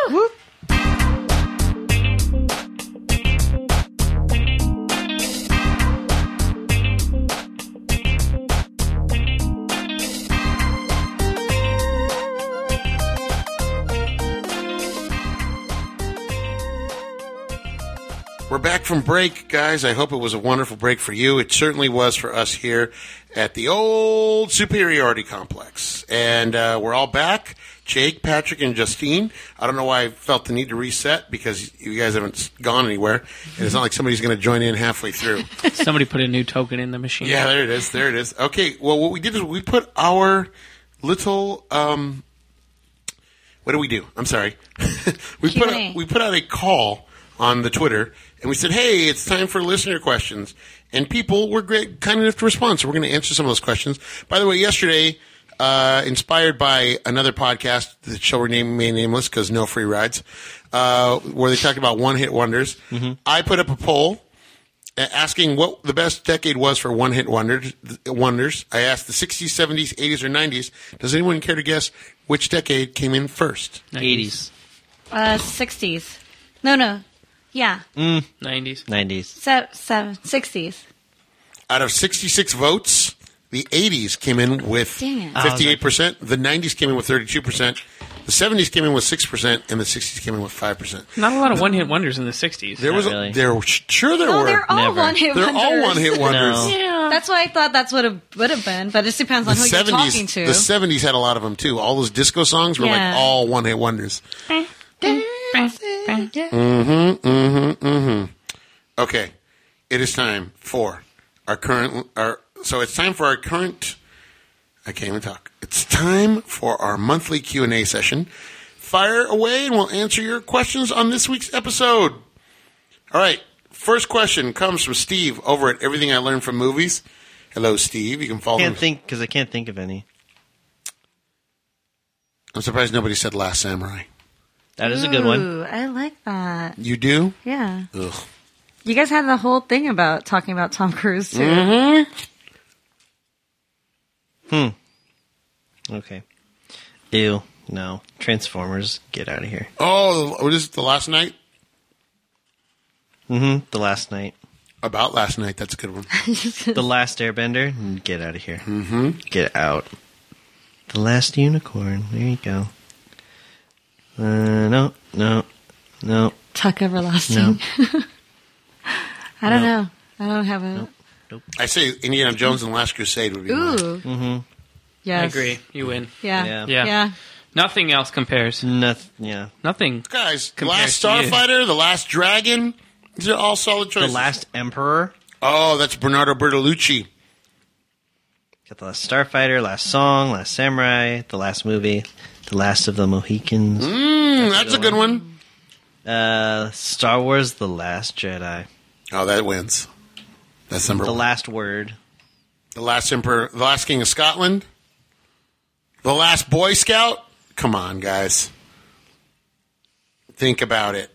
We're back from break, guys. I hope it was a wonderful break for you. It certainly was for us here at the old Superiority Complex. And uh, we're all back. Jake, Patrick, and Justine. I don't know why I felt the need to reset because you guys haven't gone anywhere. And it's not like somebody's going to join in halfway through. Somebody put a new token in the machine. Yeah, there it is. There it is. Okay, well, what we did is we put our little... Um, what do we do? I'm sorry. we put Q and A. a, we put out a call on the Twitter, and we said, hey, it's time for listener questions. And people were great, kind enough to respond, so we're going to answer some of those questions. By the way, yesterday, uh, inspired by another podcast that shall remain nameless because no free rides, uh, where they talked about one-hit wonders, I put up a poll asking what the best decade was for one-hit wonders. Wonders. I asked the sixties, seventies, eighties, or nineties. Does anyone care to guess which decade came in first? eighties. Uh, sixties. No, no. Yeah. nineties. nineties. Se- seven, sixties. Out of sixty-six votes, the eighties came in with Dang it. fifty-eight percent. The nineties came in with thirty-two percent. The seventies came in with six percent, and the sixties came in with five percent. Not a lot of one-hit wonders in the sixties. There Not was a, really. there sure there No, were. they're all Never. one-hit They're wonders. all one-hit wonders. No. Yeah. That's why I thought that's what it would have been, but it just depends The on who you're talking seventies, to. the seventies had a lot of them too. All those disco songs were Yeah. like all one-hit wonders. Okay, it is time for our current. Our so it's time for our current. I can't even talk. It's time for our monthly Q and A session. Fire away, and we'll answer your questions on this week's episode. All right, first question comes from Steve over at Everything I Learned from Movies. Hello, Steve. You can follow him. Can't think because I can't think of any. I'm surprised nobody said Last Samurai. That is a good one. Ooh, I like that. You do? Yeah. Ugh. You guys had the whole thing about talking about Tom Cruise, too. Mm-hmm. Okay. Ew. No. Transformers, get out of here. Oh, what is it, The Last Night? Mm-hmm. The Last Night. About Last Night. That's a good one. The Last Airbender, get out of here. Mm-hmm. Get out. The Last Unicorn, there you go. Uh, no, no, no. Tuck Everlasting. I don't know. I don't have a. Nope. I say Indiana Jones and the Last Crusade would be mine. Ooh. Mm-hmm. Yes. I agree. You win. Yeah. Yeah. Yeah. Yeah. Nothing else compares. Nothing, yeah. Nothing. Guys, The Compares Last to you. Starfighter, The Last Dragon. These are all solid The choices. Last Emperor. Oh, that's Bernardo Bertolucci. Got The Last Starfighter, Last Song, Last Samurai, The Last Movie, The Last of the Mohicans. Mm, that's a good one. Uh, Star Wars, The Last Jedi. Oh, that wins. That's number The one. Last Word. The Last Emperor, The Last King of Scotland. The Last Boy Scout. Come on, guys. Think about it.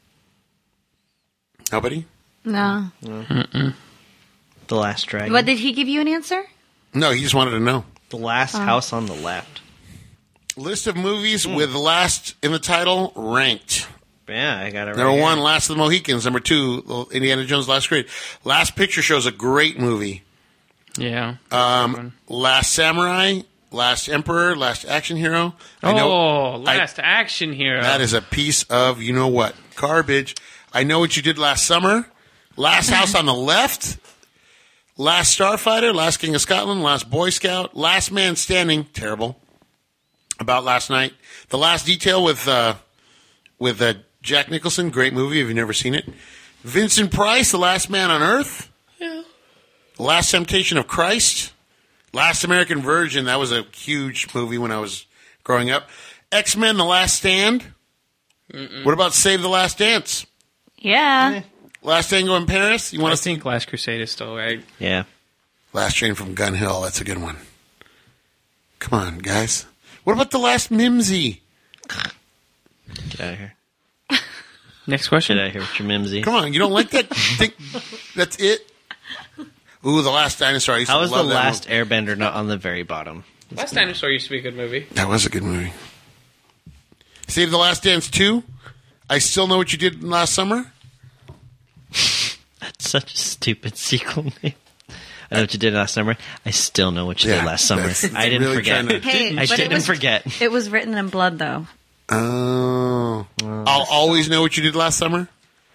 Nobody? No. The Last Dragon. What, did he give you an answer? No, he just wanted to know. The Last House on the Left. List of movies with last in the title ranked. Yeah, I got it right Number here. one, Last of the Mohicans. Number two, Indiana Jones Last Crusade. Last Picture Show is a great movie. Yeah. Um, Last Samurai, Last Emperor, Last Action Hero. I oh, know Last Action Hero. that is a piece of you know what garbage. I Know What You Did Last Summer. Last House on the Left. Last Starfighter. Last King of Scotland. Last Boy Scout. Last Man Standing. Terrible. About Last Night. The Last Detail with uh, with uh, Jack Nicholson. Great movie if you've never seen it. Vincent Price. The Last Man on Earth. Yeah. The Last Temptation of Christ. Last American Virgin. That was a huge movie when I was growing up. X-Men: The Last Stand. Mm-mm. What about Save the Last Dance? Yeah. Last Tango in Paris. You want I to see think Last Crusade is still right. Yeah. Last Train from Gun Hill. That's a good one. Come on, guys. What about The Last Mimsy? Get out of here. Next question. Get out of here with your mimsy. Come on, you don't like that? Think that's it? Ooh, The Last Dinosaur. I used How to was the love that last movie. Airbender not on the very bottom? Last Dinosaur used to be a good movie. That was a good movie. Save the Last Dance two. I Still Know What You Did Last Summer. That's such a stupid sequel name. I know what you did last summer. I still know what you Yeah, did last summer. that's- I didn't really forget. trying to- Hey, I but it didn't was, forget. It was written in blood, though. Oh. I'll always know what you did last summer.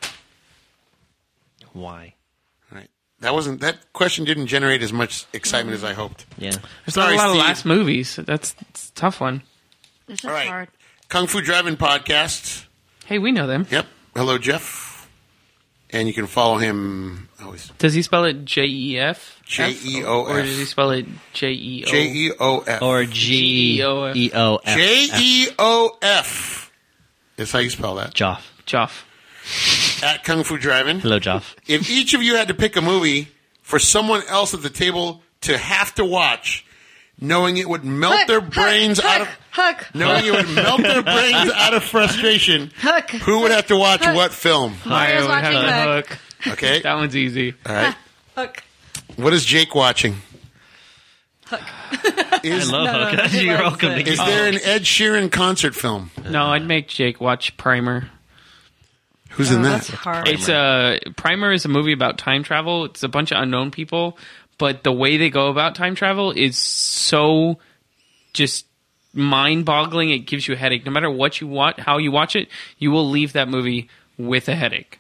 Why? Right. That wasn't. That question didn't generate as much excitement as I hoped. Yeah. There's Sorry, not a lot Steve. of last movies. That's, that's a tough one. It's just All right. hard. Kung Fu Drive-In Podcast. Hey, we know them. Yep. Hello, Jeff. And you can follow him. Always Does he spell it J E F? J E O F. Or does he spell it J E O? J E O F. Or G E O F. J E O F. That's how you spell that. Joff. Joff. At Kung Fu Drive-In. Hello, Joff. If each of you had to pick a movie for someone else at the table to have to watch, knowing it would melt Hook, their hook, brains hook, out of Hook. knowing it would melt their brains out of frustration, Hook. who would have to watch Hook. what film? Mario's would have watching the Hook. hook. Okay. That one's easy. All right. Hook. What is Jake watching? Hook. Is, Hello, No, no, Hook. he You're likes welcome it. to is get there an Ed Sheeran concert film? No, I'd make Jake watch Primer. Who's Oh, in that? that's hard. It's a Primer is a movie about time travel. It's a bunch of unknown people, but the way they go about time travel is so just mind-boggling. It gives you a headache. No matter what you watch, how you watch it, you will leave that movie with a headache.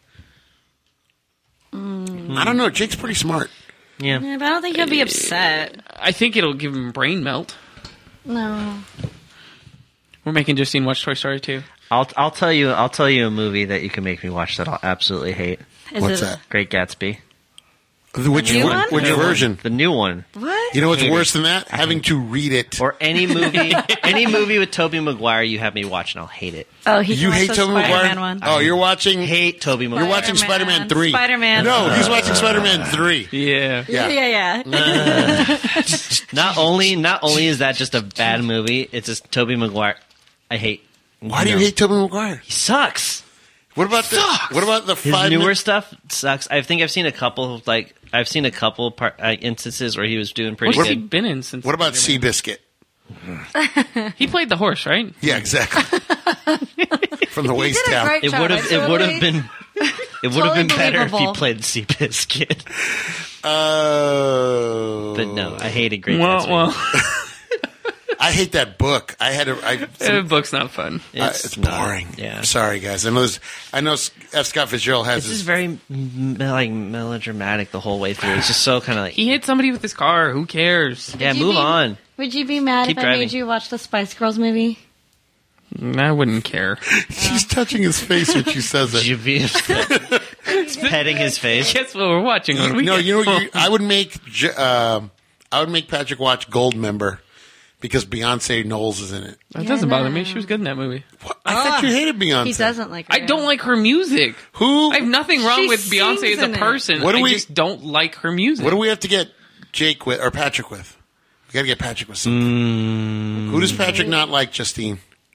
I don't know. Jake's pretty smart. Yeah. Yeah, but I don't think he'll be upset. I think it'll give him brain melt. No. We're making Justine watch Toy Story two. I'll I'll tell you I'll tell you a movie that you can make me watch that I'll absolutely hate. Is What's it, that? Great Gatsby. Which, new which, one? which The new one. version? The new one. What? You know what's Hate worse it. than that? Having to read it. Or any movie any movie with Tobey Maguire you have me watch and I'll hate it. Oh, he You can hate watch the Tobey Maguire? Spider-Man one. Oh, you're watching. Hate Tobey Maguire. You're watching Spider-Man. Spider-Man three. Spider-Man. No, he's watching Spider-Man three. Yeah. Yeah. Yeah, yeah. Not only not only is that just a bad movie, it's just Tobey Maguire. I hate. Why do you No. hate Tobey Maguire? He sucks. What about the what about the His five newer minute- stuff sucks. I think I've seen a couple of, like I've seen a couple part, uh, instances where he was doing pretty What's he good. been in since? What about Spider-Man? Seabiscuit? He played the horse, right? Yeah, exactly. From the waist did a down. great It job. would have. I It would have totally- been. It would have Totally been better if he believable. played Seabiscuit. Oh. But no, I hated Great Well, Gatsby. well, I hate that book. I had to. I, the book's not fun. Uh, it's not- boring. Yeah. Sorry, guys. I know. This, I know. F. Scott Fitzgerald has This is his. very m- like melodramatic the whole way through. It's just so kind of like, He hit somebody with his car. Who cares? yeah, Would you move be- on. Would you be mad Keep if I driving. made you watch the Spice Girls movie? I wouldn't care. She's touching his face when she says it. You be petting his face. Guess what we're watching on weekend? No, you know. what you, I would make. J- Um, I would make Patrick watch Goldmember because Beyonce Knowles is in it. That Yeah, doesn't bother no. me. She was good in that movie. I thought you hated Beyonce. He doesn't like her. I don't like her music. Who? I have nothing wrong She with Beyonce sings as a in it. person. What do I we- just don't like her music. What do we have to get Jake with or Patrick with? We got to get Patrick with something. Mm, Who does Patrick not like, Justine?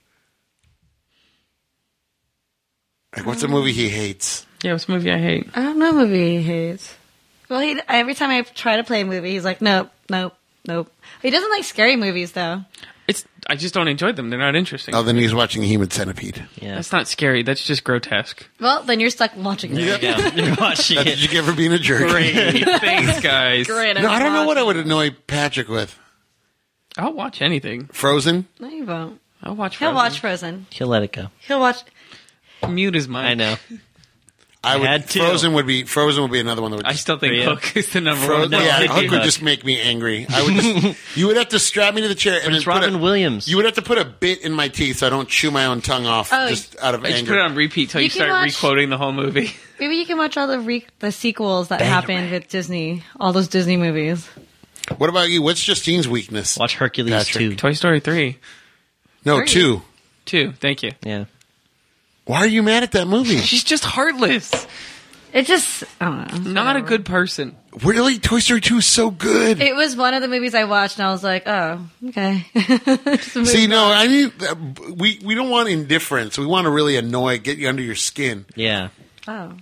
Like, what's a movie he hates? Yeah, what's a movie I hate? I don't know what movie he hates. Well, he, every time I try to play a movie, he's like, nope, nope, nope. He doesn't like scary movies, though. It's I just don't enjoy them. They're not interesting. Oh, then he's watching Human Centipede. yeah. That's not scary. That's just grotesque. Well, then you're stuck watching it. Yeah, you're watching That's it. what you get for being a jerk. Great. Thanks, guys. Great. No, I don't know what I watching would annoy Patrick with. I'll watch anything. Frozen? it. No, you won't. I'll watch He'll Frozen. watch Frozen. He'll let it go. He'll watch. Mute is mine. I know. I would. had to. Frozen would be. Frozen would be another one that would. I Just, still think For you. Hook is the number Fro- one. No, yeah, I Hook do would Hook. just make me angry. I would. Just, you would have to strap me to the chair and It's then put Robin a, Williams. You would have to put a bit in my teeth so I don't chew my own tongue off Oh, just out of I just anger. put it on repeat till you, You can start watch- requoting the whole movie. Maybe you can watch all the re- the sequels that Bang happened with Disney. All those Disney movies. What about you? What's Justine's weakness? Watch Hercules Patrick. two. Toy Story three. No, Three. two. Two. Thank you. Yeah. Why are you mad at that movie? She's just heartless. It just, I don't know. Not a good person. Really, Toy Story two is so good. It was one of the movies I watched, and I was like, oh, okay. Just move See, no, on. I need. Uh, we we don't want indifference. We want to really annoy, get you under your skin. Yeah. Oh.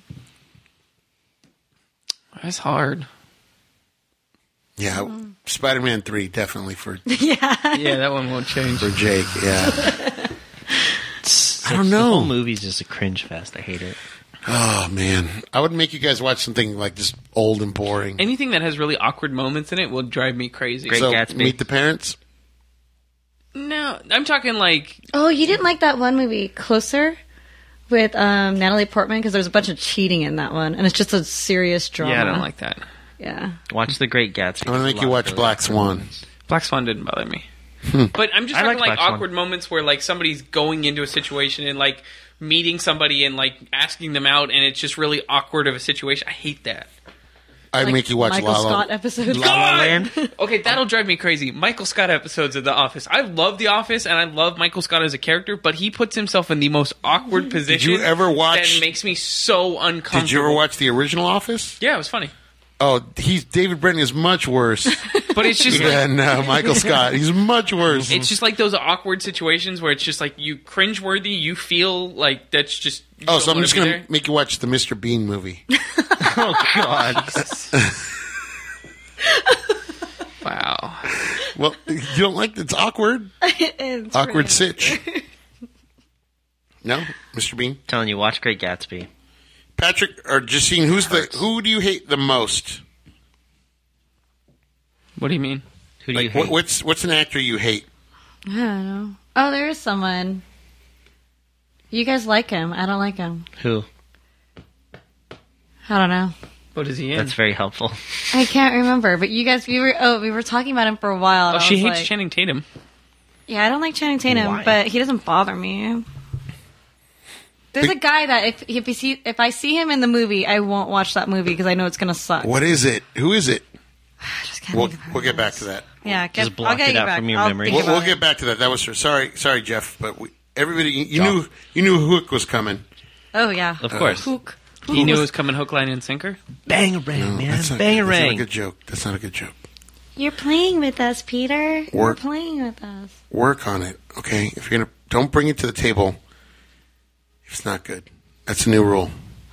That's hard. Yeah, Mm-hmm. Spider-Man three definitely for Yeah. Yeah, that one won't change. for Jake. Yeah. It's- I don't The know. whole movie's just a cringe fest. I hate it. Oh man, I would make you guys watch something like just old and boring. Anything that has really awkward moments in it will drive me crazy. Great so, Gatsby. Meet the Parents. No, I'm talking like Oh, you didn't like that one movie, Closer, with um, Natalie Portman? Because there's a bunch of cheating in that one, and it's just a serious drama. yeah, I don't like that. Yeah. Watch The Great Gatsby. I'm gonna make you watch Black Swan. Black Swan didn't bother me. Hmm. But I'm just I talking like like Black Swan. awkward moments where like somebody's going into a situation and like meeting somebody and like asking them out and it's just really awkward of a situation. I hate that. I'd Like make you watch Michael La La. Scott episodes. La La Land. Okay, that'll drive me crazy. Michael Scott episodes of The Office. I love The Office and I love Michael Scott as a character, but he puts himself in the most awkward position. you ever watch- That makes me so uncomfortable. Did you ever watch the original Office? Yeah, it was funny. Oh, he's David Brennan is much worse But it's just like, than uh, Michael Scott. He's much worse. it's just like those awkward situations where it's just like you cringeworthy. You feel like that's just. you oh, don't so I'm wanna just be gonna there. make you watch the Mister Bean movie. Oh God. Wow. Well, you don't like it's awkward. It's Awkward pretty- sitch. No, Mister Bean. Telling you, watch Great Gatsby. Patrick or Justine, who's the who do you hate the most? What do you mean? Who do you Like, hate? what, what's what's an actor you hate? I don't know. Oh, there is someone. You guys like him. I don't like him. Who? I don't know. What is he in? That's very helpful. I can't remember, but you guys, we were oh, we were talking about him for a while. and oh, I she was hates like, Channing Tatum. Yeah, I don't like Channing Tatum, Why? but he doesn't bother me. There's Big- a guy that if if you see if I see him in the movie, I won't watch that movie because I know it's gonna suck. What is it? Who is it? I just can't We'll, think of who we'll it get back is. to that. Yeah, get, Just block I'll get it you out back. from your I'll memory. think We'll, about we'll it. get back to that. That was her. Sorry, sorry, Jeff, but we, everybody, you, you knew you knew Hook was coming. Oh yeah, Of course. Hook. He knew it was coming hook, line, and sinker. Bang a bang, No, man. that's not, Bang a that's not a rang. good joke. That's not a good joke. You're playing with us, Peter. You're Work. playing with us. Work on it, okay? If you're gonna, don't bring it to the table. If it's not good, that's a new rule.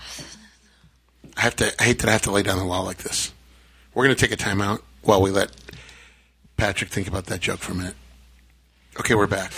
I have to. I hate that I have to lay down the law like this. We're gonna take a timeout while we let Patrick think about that joke for a minute. Okay, we're back.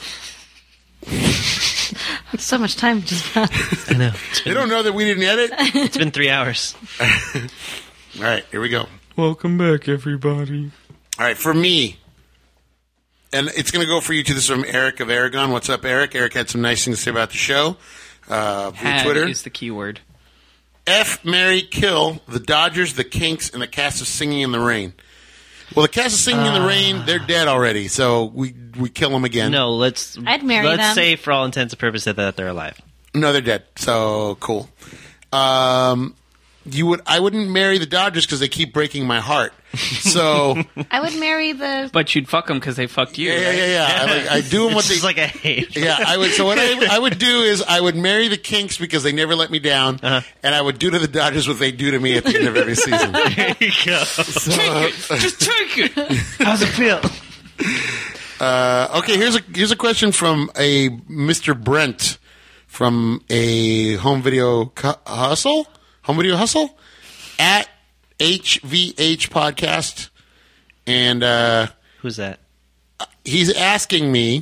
So much time just passed. I know. It's They been, don't know that we didn't edit. it's been three hours. All right, here we go. Welcome back, everybody. All right, for me, and it's going to go for you too. This is from Eric of Aragon. What's up, Eric? Eric had some nice things to say about the show. Uh, through Had Twitter. is the key word. F, marry, kill the Dodgers, the Kinks, and the cast of Singing in the Rain. Well, the cast of Singing in the Rain, they're dead already, so we we kill them again. No, let's. I'd marry let's them. say, for all intents and purposes, that they're alive. No, they're dead. So cool. Um, you would I wouldn't marry the Dodgers because they keep breaking my heart. So I would marry the. But you'd fuck them because they fucked you. yeah, yeah, right? yeah. yeah. I, like, I do them what It's they. just like a hate. Yeah, I would. So what I, I would do is I would marry the Kinks because they never let me down, Uh-huh. and I would do to the Dodgers what they do to me at the end of every season. There you go. Take it. Just take it. How's it feel? Uh, okay, here's a here's a question from a Mister Brent from a home video cu- hustle, home video hustle at H V H podcast, and uh, Who's that? he's asking me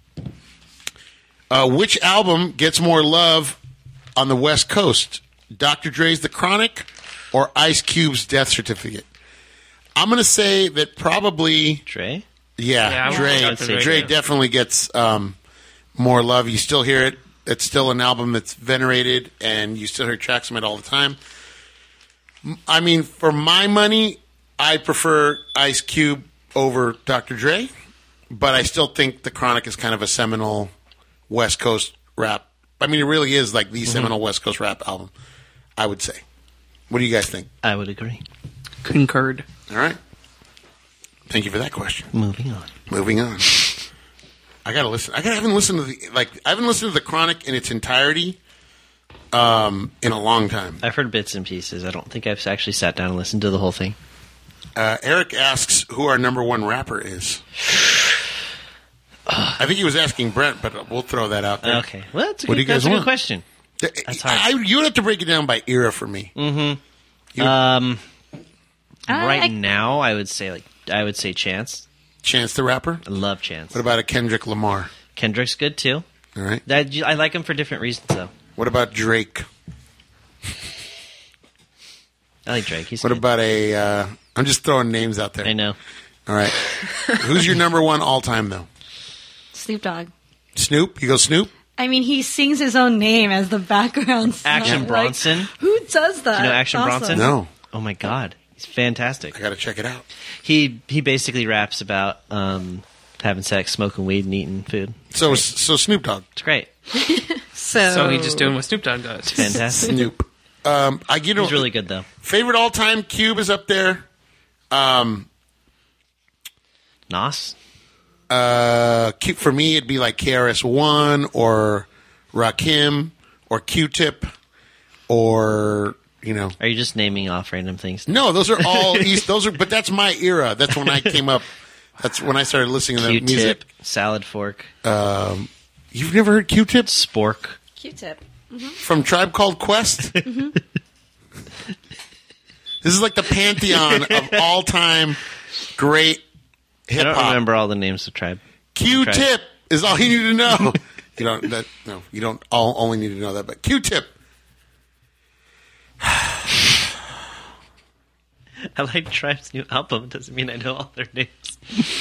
uh, which album gets more love on the West Coast, Doctor Dre's The Chronic or Ice Cube's Death Certificate. I'm going to say that probably. Dre? Yeah, Yeah, I would Dre, go Doctor Dre, Dre too. definitely gets um, more love. You still hear it. It's still an album that's venerated, and you still hear tracks from it all the time. M- I mean, for my money, I prefer Ice Cube over Doctor Dre, but I still think The Chronic is kind of a seminal West Coast rap. I mean, it really is like the seminal West Coast rap album, I would say. What do you guys think? I would agree. Concurred. All right. Thank you for that question. Moving on. Moving on. I gotta listen. I gotta I haven't listened to the like. I haven't listened to the Chronic in its entirety um, in a long time. I've heard bits and pieces. I don't think I've actually sat down and listened to the whole thing. Uh, Eric asks who our number one rapper is. I think he was asking Brent, but we'll throw that out there. Okay. Well, that's a, What good, do you guys that's a good want? question. That's hard. I, you would have to break it down by era for me. You- Um, I- right I- now, I would say like I would say Chance. Chance the Rapper. I love Chance. What about a Kendrick Lamar? Kendrick's good too. All right. That, I like him for different reasons though. What about Drake? I like Drake. He's What good. about a? Uh, I'm just throwing names out there. I know. All right. Who's your number one all time though? Snoop Dogg. Snoop. You go Snoop. I mean, he sings his own name as the background song. Action Like, Bronson. who does that? You know Action Awesome. Bronson? No. Oh my God, he's fantastic. I got to check it out. He he basically raps about um, having sex, smoking weed, and eating food. So so Snoop Dogg. It's great. So, So he's just doing what Snoop Dogg does. Fantastic. Snoop. Um, I you know He's really good though. favorite all time Cube is up there. Um, Nas. uh, Q- for me it'd be like K R S One or Rakim or Q-Tip or you know. Are you just naming off random things? No, those are all East. Those are, but that's my era. That's when I came up. That's when I started listening to that Q-tip, music. salad fork, Um, you've never heard Q-Tip spork. Q-Tip. from Tribe Called Quest? This is like the pantheon of all time great I hip don't hop. remember all the names of tribe. Q-Tip is all you need to know. You don't. That, no, you don't. All only need to know that. But Q-Tip. I like Tribe's new album. Doesn't mean I know all their names.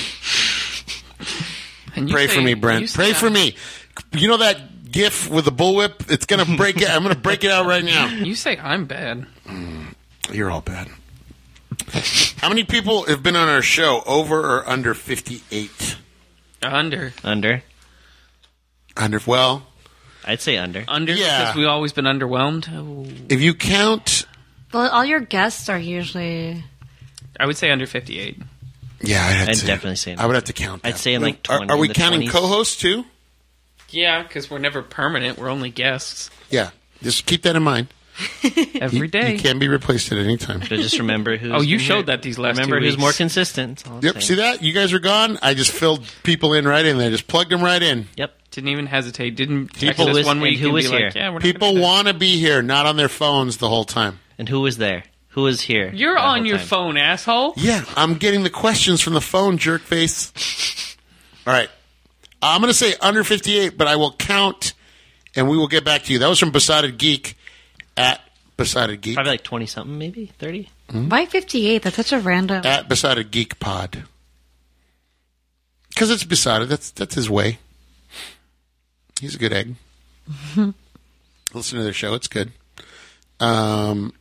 And you Pray say- for me, you Brent. say Pray that- for me. You know that GIF with the bullwhip? It's gonna break it. I'm gonna break it out right now. You say I'm bad. You're all bad. How many people have been on our show? Over or under fifty-eight? Under. Under. Under. Well, I'd say under. Under Yeah. because we've always been underwhelmed. Oh, if you count, Well, all your guests are usually. I would say under fifty-eight. yeah, I'd, have I'd to, definitely say I would have to count. I'd that. say in, like, Are- twenty, Are, we in the counting twenties. co-hosts too? Yeah, because we're never permanent. We're only guests Yeah, just keep that in mind. every You, day. you can be replaced at any time. But just remember who's. Oh, you been showed here. that these last Remember two who's weeks. more consistent. that's all I'm Yep. saying. See that? You guys are gone. I just filled people in right in there. Just plugged them right in. Yep. Didn't even hesitate. Didn't text People us was- one and week who and was be here? like, "Yeah, we're not People gonna do that." want to be here, not on their phones the whole time. And who was there? Who was here? You're that on whole your time? phone, asshole. Yeah, I'm getting the questions from the phone, jerk face. All right. I'm going to say under fifty-eight, but I will count, and we will get back to you. That was from Besotted Geek at Besotted Geek. Probably like twenty something, maybe thirty. Why fifty-eight? That's such a random. At Besotted Geek Pod. Because it's Besotted. That's, that's his way. He's a good egg. Listen to their show. It's good. Um,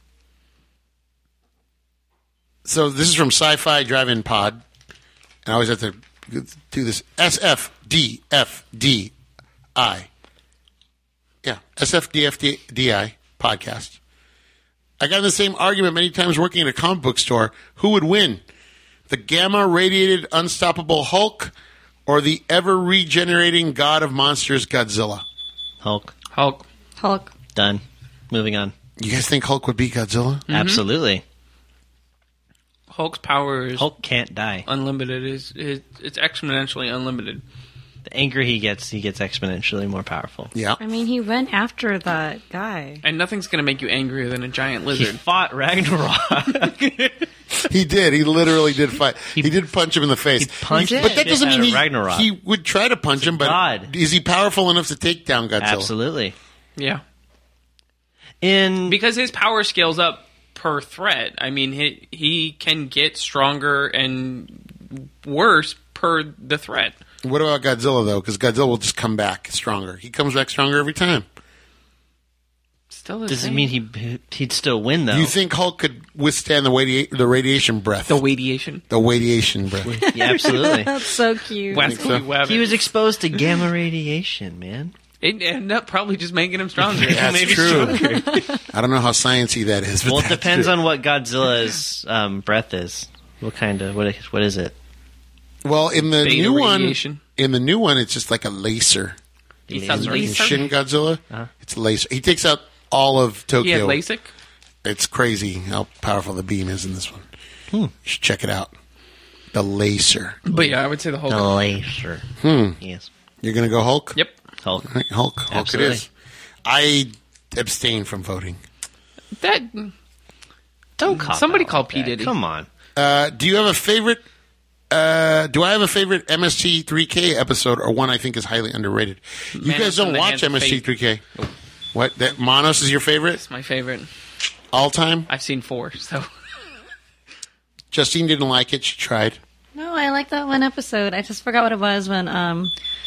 so this is from Sci-Fi Drive-In Pod. And I always have to do this. S F D F D I. Yeah. S F D F D I podcast. I got in the same argument many times working at a comic book store. Who would win? The gamma-radiated unstoppable Hulk or the ever-regenerating god of monsters Godzilla? Hulk. Hulk. Hulk. Done. Moving on. You guys think Hulk would beat Godzilla? Mm-hmm. Absolutely. Hulk's power is Hulk can't die. unlimited. Is is it's exponentially unlimited. The angrier he gets, he gets exponentially more powerful. Yeah. I mean, he went after that guy. And nothing's going to make you angrier than a giant He lizard. fought Ragnarok. He did. He literally did fight. He, did punch him in the face. He punched He did. But that doesn't at mean he, Ragnarok. he would try to punch him, but God. is he powerful enough to take down Godzilla? Absolutely. Yeah. In Because his power scales up per threat. I mean, he, he can get stronger and worse per the threat. What about Godzilla, though? Because Godzilla will just come back stronger. He comes back stronger every time. Still the does it same. mean he he'd still win though? Do you think Hulk could withstand the, radi- the radiation breath? the radiation? The radiation breath. Yeah, absolutely. That's so cute. Wesley so. Webb. He was exposed to gamma radiation, man. It ended up probably just making him stronger. That's Maybe true. stronger. I don't know how sciencey that is. But Well, it that's depends true. on what Godzilla's um, breath is. What kind of what? is- What is it? Well, in the Beta new radiation. one, in the new one, it's just like a laser. He sounds Laser. In laser. Shin Godzilla, Uh-huh. it's a laser. He takes out all of He had Tokyo. LASIK. It's crazy how powerful the beam is in this one. Hmm. You should check it out. The laser. But yeah, I would say the Hulk. The laser. Hmm. Yes. You're going to go Hulk? Yep. Hulk. All right, Hulk. Hulk Absolutely. it is. I abstain from voting. That Don't call. Somebody call P. Diddy. Come on. Uh, do you have a favorite? Uh, do I have a favorite M S T three K episode or one I think is highly underrated? You Manos guys don't in the watch Hands of M S T Fate. three K. What? That Monos is your favorite It's my favorite. all time? I've seen four, so Justine didn't like it. She tried. No, I like that one episode. I just forgot what it was when um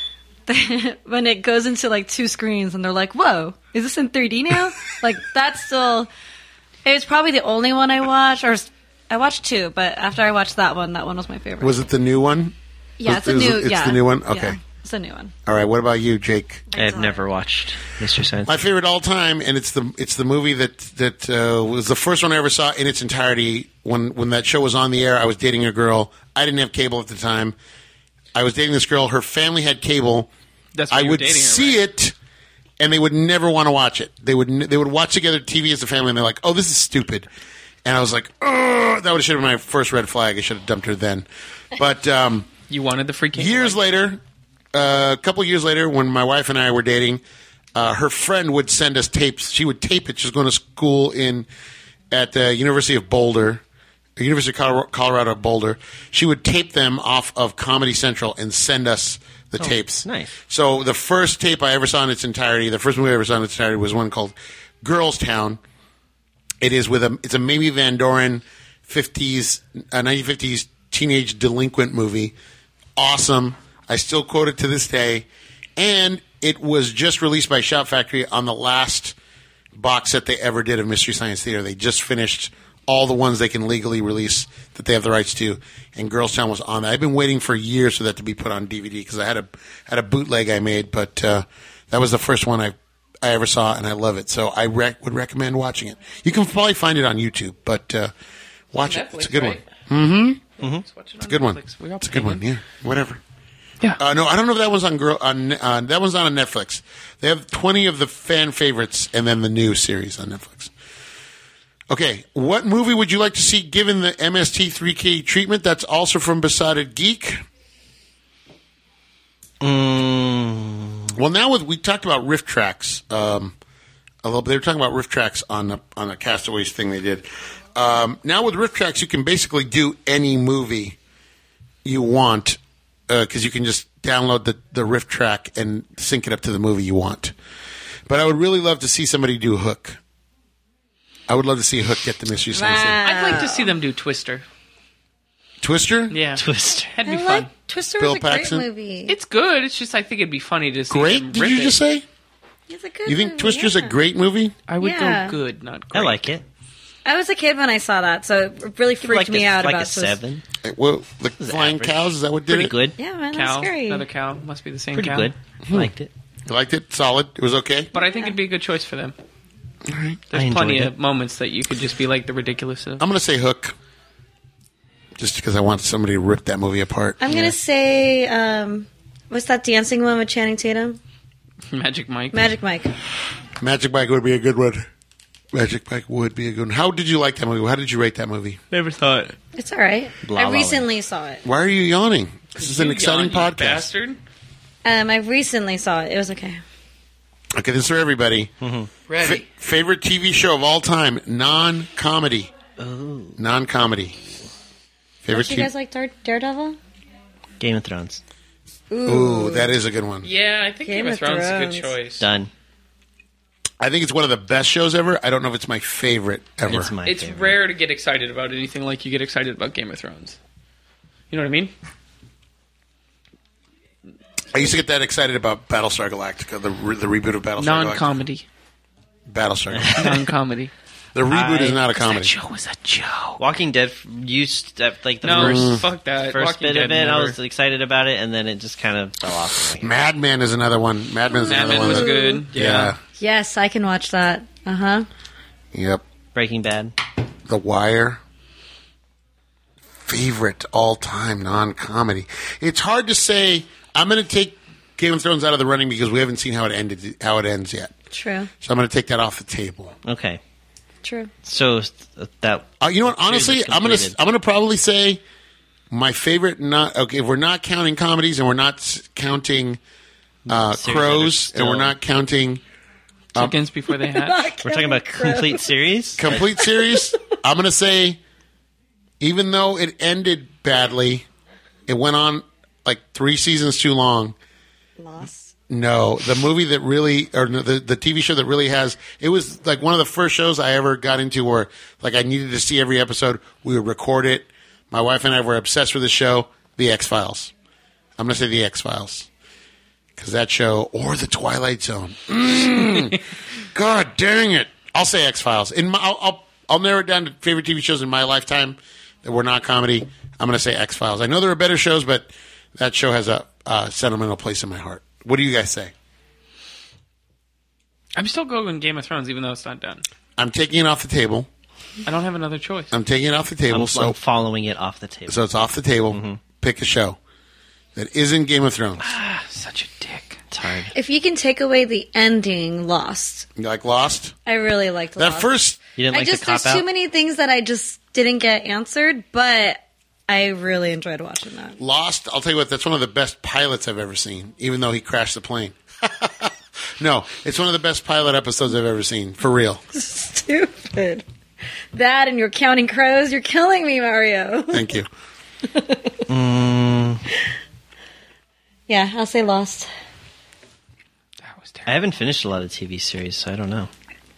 when it goes into like two screens and they're like, "Whoa, is this in three D now?" Like that's still. It was probably the only one I watched, or s- I watched two, but after I watched that one, that one was my favorite. Was it the new one? yeah, it's a was it- new. it's yeah, the new one? Yeah, Okay. it's a new one. All right. What about you, Jake? I've never watched Mister Science. My favorite all time, and it's the it's the movie that that uh, was the first one I ever saw in its entirety. When when that show was on the air, I was dating a girl. I didn't have cable at the time. I was dating this girl. Her family had cable. that's why I you were would dating her, see right? it, and they would never want to watch it. They would n- they would watch together T V as a family, and they're like, "Oh, this is stupid." And I was like, "Oh, that would have should have been my first red flag. I should have dumped her then." But um, You wanted the free cake. years later, uh, a couple years later, when my wife and I were dating, uh, her friend would send us tapes. She would tape it. She was going to school in at the University of Boulder, University of Colorado, Colorado Boulder. She would tape them off of Comedy Central and send us the tapes. nice. So the first tape I ever saw in its entirety, the first movie I ever saw in its entirety, was one called Girls Town. It is with a it's a Mamie Van Doren fifties uh, nineteen fifties teenage delinquent movie. Awesome. I still quote it to this day. And it was just released by Shout Factory on the last box set they ever did of Mystery Science Theater. They just finished all the ones they can legally release that they have the rights to, and Girls Town was on that. I've been waiting for years for that to be put on D V D because I had a had a bootleg I made, but uh, that was the first one I I ever saw, and I love it. So I rec- would recommend watching it. You can probably find it on YouTube, but uh, watch it. It's a good one. Mm-hmm. Mm-hmm. It's a good one. It's a good one. Yeah, whatever. Yeah. Uh, no, I don't know if that one's on girl on uh, that one's not on Netflix. They have twenty of the fan favorites, and then the new series on Netflix. Okay, what movie would you like to see given the M S T three K treatment? That's also from Besotted Geek. Mm, Well, now with we talked about riff tracks um, a little bit. They were talking about riff tracks on the on the Castaways thing they did. Um, now with riff tracks, you can basically do any movie you want because uh, you can just download the, the riff track and sync it up to the movie you want. But I would really love to see somebody do Hook. I would love to see Hook get the Mystery Science Wow. I'd like to see them do Twister. Twister? Yeah. Twister. That'd be I fun. like Twister Bill was a Paxton? great movie. It's good. It's just I think it'd be funny to see Great? them Did rip you it. just say? It's a good You think movie, Twister's yeah. a great movie? I would Yeah. go good, not great. I like it. I was a kid when I saw that, so it really freaked like me a, out like about a Twist- seven. Uh, Well, the Flying average. Cows, is that what did Pretty it? good. Yeah, man, that's Cow, scary. another cow. Must be the same Pretty cow. good. Liked it. You liked it? Solid? It was okay? But I think it'd be a good choice for them. All right. There's I plenty enjoyed of moments that you could just be like the ridiculous of. I'm going to say Hook. Just because I want somebody to rip that movie apart. I'm gonna say, um, what's that dancing one with Channing Tatum? Magic Mike. Magic Mike. Magic Mike would be a good one. Magic Mike would be a good one. How did you like that movie? How did you rate that movie? Never thought. It's all right. La La I Land. recently saw it. Why are you yawning? This is an You exciting yawn, you podcast. Bastard. Um, I recently saw it. It was okay. Okay, this is for everybody. Ready. Fa- favorite T V show of all time, non-comedy. Oh. Non-comedy. Favorite Don't you T V. guys like Dare- Daredevil? Game of Thrones. Ooh, that is a good one. Yeah, I think Game, Game of of Thrones is a good Thrones. choice. Done. I think it's one of the best shows ever. I don't know if it's my favorite ever. It's my It's favorite. rare to get excited about anything like you get excited about Game of Thrones. You know what I mean? I used to get that excited about Battlestar Galactica, the re- the reboot of Battlestar Non-comedy. Galactica. Battlestar Galactica. Non-comedy. The reboot I- is not a That comedy. show was a joke. Walking Dead used uh, like the No, first fuck that. first Walking bit Dead of it. I never. was excited about it, and then it just kind of fell off. Mad Men is another one. Mad Men is Mad another Men one. was that- good. Yeah. Yeah. Yes, I can watch that. Uh huh. Yep. Breaking Bad. The Wire. Favorite all-time non-comedy. It's hard to say. I'm going to take Game of Thrones out of the running because we haven't seen how it ended, how it ends yet. True. So I'm going to take that off the table. Okay, True. so uh, that Uh, you know what? Honestly, Series is I'm going to completed. I'm going to probably say my favorite. Not okay. If we're not counting comedies and we're not s- counting uh, Series that are Crows still- and we're not counting Chickens before they hatch. we're talking about complete series. complete series, I'm going to say, even though it ended badly, it went on like three seasons too long. Lost. No, the movie that really, or no, the the T V show that really has, it was like one of the first shows I ever got into where like I needed to see every episode. We would record it. My wife and I were obsessed with the show, The X-Files. I'm going to say The X-Files. Because that show, or The Twilight Zone. Mm. God dang it. I'll say X-Files. In my, I'll, I'll, I'll narrow it down to favorite T V shows in my lifetime that were not comedy. I'm going to say X-Files. I know there are better shows, but that show has a uh, sentimental place in my heart. What do you guys say? I'm still going Game of Thrones, even though it's not done. I'm taking it off the table. I don't have another choice. I'm taking it off the table. I'm, so, I'm following it off the table. so it's off the table. Pick a show that isn't Game of Thrones. Ah, such a dick. It's hard. If you can take away the ending, Lost. You like Lost? I really liked That Lost. first, You didn't I like just the cop there's out. too many things that I just didn't get answered, but I really enjoyed watching that. Lost, I'll tell you what, that's one of the best pilots I've ever seen, even though he crashed the plane. No, it's one of the best pilot episodes I've ever seen, for real. Stupid. That and you're counting crows. You're killing me, Mario. Thank you. Yeah, I'll say Lost. That was I terrible. haven't finished a lot of T V series, so I don't know.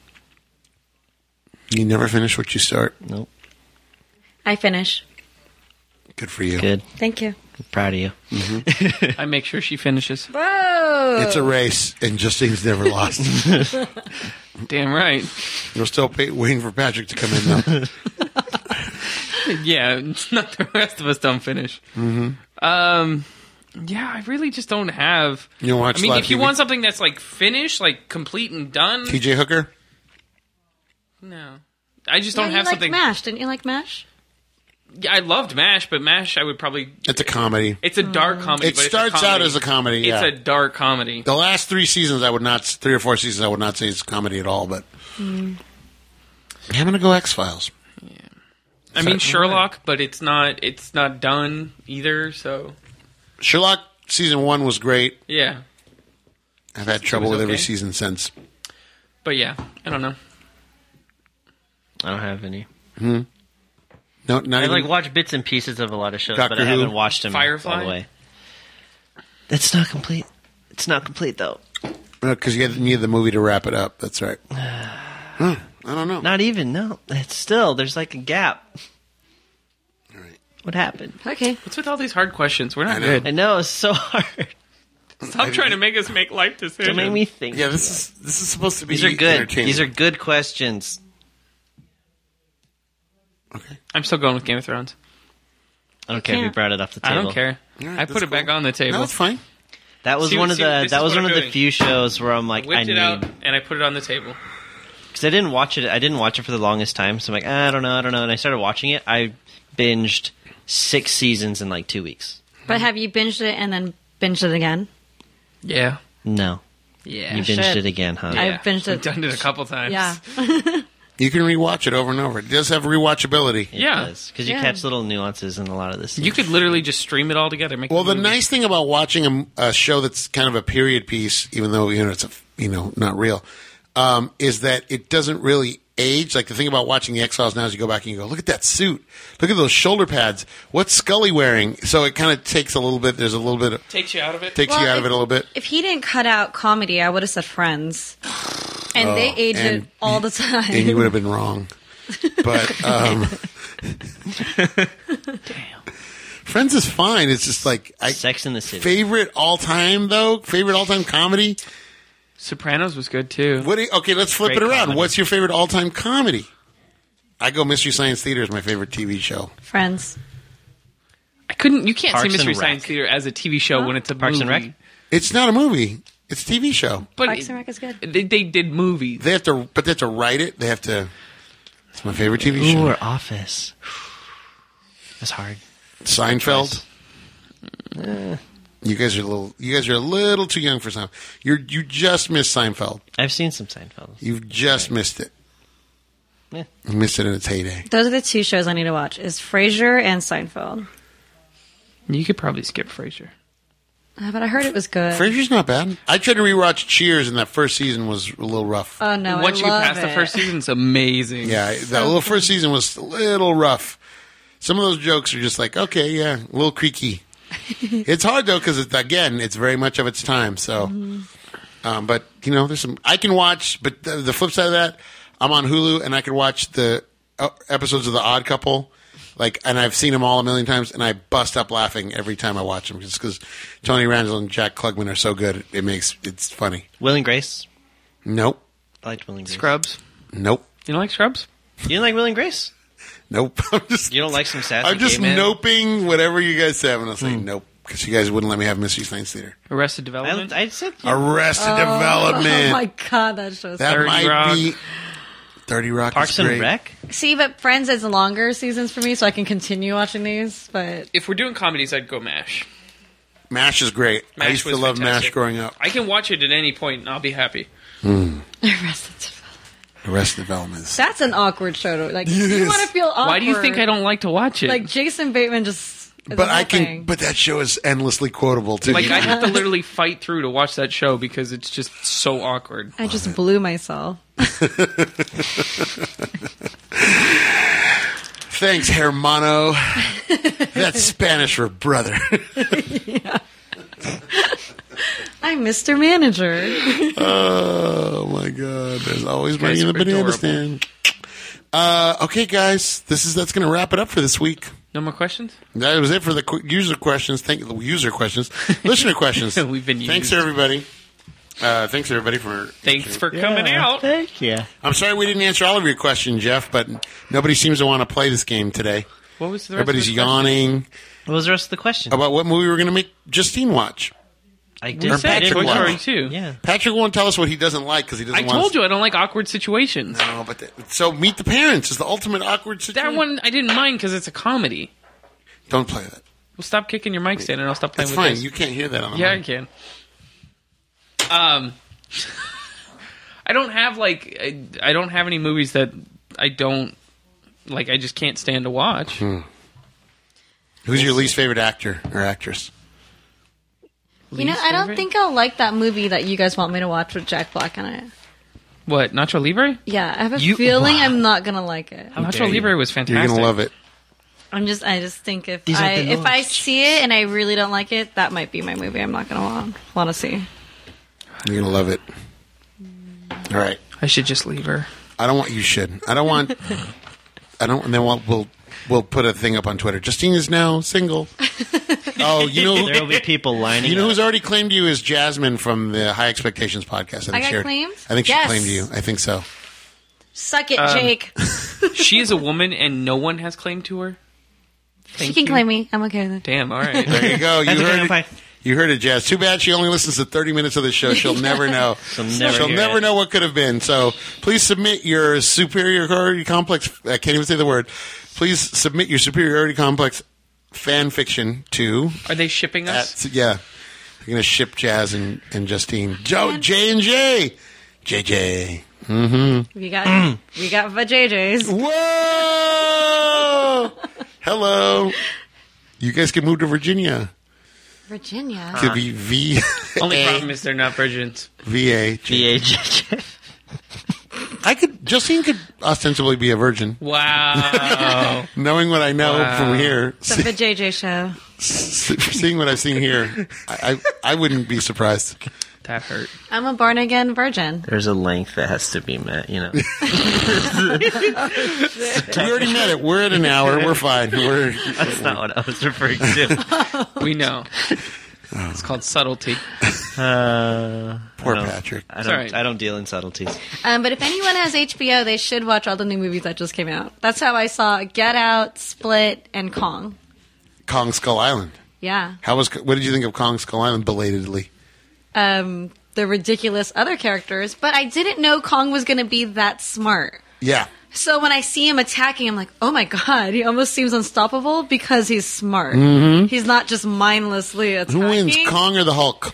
You never finish what you start. Nope. I finish. Good for you. Good. Thank you. I'm proud of you. I make sure she finishes. Whoa! It's a race, and Justine's never lost. Damn right. We're still pay- waiting for Patrick to come in, though. Yeah, it's not the rest of us don't finish. Mm-hmm. Um, yeah, I really just don't have. You don't watch I mean, live if you T V? want something that's like finished, like complete and done, T J Hooker? no, I just No, don't you have liked something. MASH. Didn't you like MASH? Yeah, I loved MASH, but MASH, I would probably. It's a comedy. It's a dark comedy. It but starts it's a out comedy. as a comedy, It's yeah. a dark comedy. The last three seasons, I would not, three or four seasons, I would not say it's a comedy at all, but. I'm going to go X-Files. I mean Sherlock, but it's not. It's not done either. So Sherlock season one was great. yeah, I've had Season two trouble was with every okay. season since. but yeah, I don't know. I don't have any. No, not I even, like watch bits and pieces of a lot of shows, Doctor but I Who? haven't watched them Firefly? all the way. It's not complete. It's not complete though. Because you need the movie to wrap it up. That's right. Huh, I don't know. Not even. No. It's still there's like a gap. All right. What happened? Okay. What's with all these hard questions? We're not I know. good. I know it's so hard. Stop trying to make us make life decisions. Don't make me think. Yeah, this is this is supposed to be These are good. entertaining. These are good questions. Okay. I'm still going with Game of Thrones. I don't care if you can't. brought it off the I table. don't care. All right, I that's put it back cool. on the table. No, it's fine. That was See- one of see, the this that is was what one I'm of the doing. few shows where I'm like I Whipped need it out and I put it on the table. because I didn't watch it. I didn't watch it for the longest time, so I'm like I don't know, I don't know. And I started watching it. I binged six seasons in like two weeks. But have you binged it and then binged it again? Yeah. No, Yeah. you binged should. it again, huh? I Yeah. binged We've it. done it a couple times. Yeah. You can rewatch it over and over. It does have rewatchability. It Yeah. because you Yeah. catch little nuances in a lot of this. You could literally just stream it all together. Make Well, a the movie. nice thing about watching a, a show that's kind of a period piece, even though you know it's a, you know not real, um, is that it doesn't really age. Like the thing about watching the X-Files now is you go back and you go, look at that suit, look at those shoulder pads. What's Scully wearing? So it kind of takes a little bit. There's a little bit of, takes you out of it. takes Well, you out if- of it a little bit. If he didn't cut out comedy, I would have said Friends. And they age and- it all the time. And you would have been wrong. But um, Friends is fine. It's just like I, Sex in the City. favorite all time though. Favorite all time comedy. Sopranos was good too. What? Do you, okay, let's flip Great it around. comedy. What's your favorite all time comedy? I go Mystery Science Theater is my favorite T V show. Friends. I couldn't. You can't Parks say Mystery and Rec. Science Theater as a T V show when it's a Parks and movie. Rec? It's not a movie. It's a T V show. But Parks it- and Rec is good. They, they did movies. They have to, but they have to write it. They have to. It's my favorite T V Ooh, show. or Office. That's hard. Seinfeld. You guys are a little. You guys are a little too young for Seinfeld. You're you just missed Seinfeld. I've seen some Seinfeld. You've just missed it. Yeah. You missed it in its heyday. Those are the two shows I need to watch: is Frasier and Seinfeld. You could probably skip Frasier. Uh, but I heard it was good. Frasier's not bad. I tried to rewatch Cheers, and that first season was a little rough. Oh no! Once I you get love past the it. first season, it's amazing. Yeah, that little first season was a little rough. Some of those jokes are just like, okay, yeah, a little creaky. It's hard though because again, it's very much of its time. So, um, but you know, there's some I can watch. But the, the flip side of that, I'm on Hulu and I can watch the uh, episodes of The Odd Couple. Like, and I've seen them all a million times, and I bust up laughing every time I watch them, just because Tony Randall and Jack Klugman are so good. It, it makes it's funny. Will and Grace. Nope, I liked Will and Grace. Scrubs. nope, You don't like Scrubs? You didn't like Will and Grace? nope. I'm just You don't like some sassy I'm just gay man? noping whatever you guys say, and I'll say nope because you guys wouldn't let me have Mystery Science Theater. Arrested I, Development. I said yeah. Arrested Oh Development. my god, that show's that thirty might Rock. be thirty Rock. Parks is and great. Rec. See, but Friends is longer seasons for me, so I can continue watching these. But if we're doing comedies, I'd go MASH. MASH is great. I MASH used to was love MASH fantastic. growing up. I can watch it at any point and I'll be happy. Arrested Arrested Development. is- That's an awkward show. To, like, It you is. want to feel awkward. Why do you think I don't like to watch it? Like Jason Bateman just. Is But a I whole can. thing. But that show is endlessly quotable too. Like I have to literally fight through to watch that show because it's just so awkward. I just blew myself. Thanks, Hermano. That's Spanish for brother. I'm Mister Manager. Oh my God! There's always money guys in the are banana adorable. stand. Uh, okay, guys, this is that's going to wrap it up for this week. No more questions? That was it for the qu- user questions. Thank you, user questions, listener questions. We've been Thanks used. everybody. Uh, thanks everybody for. Thanks for coming out. Thank you. I'm sorry we didn't answer all of your questions, Jeff, but nobody seems to want to play this game today. What was the rest Everybody's of the question? yawning What was the rest of the question? about what movie we're going to make Justine watch. I We did. said I didn't Toy watch. Story watch. two. Yeah. Patrick won't tell us what he doesn't like because he doesn't I want told you I don't like awkward situations. No, but the, so Meet the Parents is the ultimate awkward situation. That one I didn't mind because it's a comedy. Don't play that. Well, stop kicking your mic stand and I'll stop playing It's with fine. this. You can't hear that on the Yeah, I mic. can. Um, I don't have like I, I don't have any movies that I don't like. I just can't stand to watch. Hmm. Who's your least favorite actor or actress? You know, Least I don't favorite? think I'll like that movie that you guys want me to watch with Jack Black in it. What Nacho Libre. Yeah, I have a You- feeling wow. I'm not gonna like it. How dare Nacho you. Libre was fantastic. You're gonna love it. I'm just, I just think if These are I the if I notes. see it and I really don't like it, that might be my movie. I'm not gonna want want to see. You're gonna love it. All right. I should just leave her. I don't want you should. I don't want. I don't. And then we'll we'll, we'll put a thing up on Twitter. Justine is now single. Oh, you know. There will be people lining You know up. who's already claimed you is Jasmine from the High Expectations podcast. I, think I got she already- claimed? I think she Yes. claimed you. I think so. Suck it, Um, Jake. She is a woman, and no one has claim to her. She Thank can you. claim me. I'm okay with it. Damn. All right. There you go. You That's okay, heard I'm it. fine. You heard it, Jazz. Too bad she only listens to thirty minutes of the show. She'll never know. She'll never She'll hear never it. know what could have been. So please submit your superiority complex. I can't even say the word. Please submit your superiority complex fan fiction to. Are they shipping us? At, yeah, you're gonna ship Jazz and, and Justine. Joe J and J, J J. We got we got vajayjays. Whoa! Hello. You guys can move to Virginia. Virginia. Could be V. Only A- problem is they're not virgins. V A. V A J J. I could. Justine could ostensibly be a virgin, Wow. knowing what I know Wow. from here, It's a vajayjay show. see, seeing what I've seen here. I, I I wouldn't be surprised. That hurt. I'm a born again virgin. There's a length that has to be met, you know. We already met it. We're at an hour. We're fine. We're That's not what I was referring to. We know. It's called subtlety. Uh, poor I don't- Patrick. I don't. It's all right. I don't deal in subtleties. Um, but if anyone has H B O, they should watch all the new movies that just came out. That's how I saw Get Out, Split, and Kong. Kong Skull Island. Yeah. How was? What did you think of Kong Skull Island? Belatedly. Um, the ridiculous other characters, but I didn't know Kong was going to be that smart. Yeah. So when I see him attacking, I'm like, oh my god, he almost seems unstoppable because he's smart. Mm-hmm. He's not just mindlessly attacking. Who wins, Kong or the Hulk?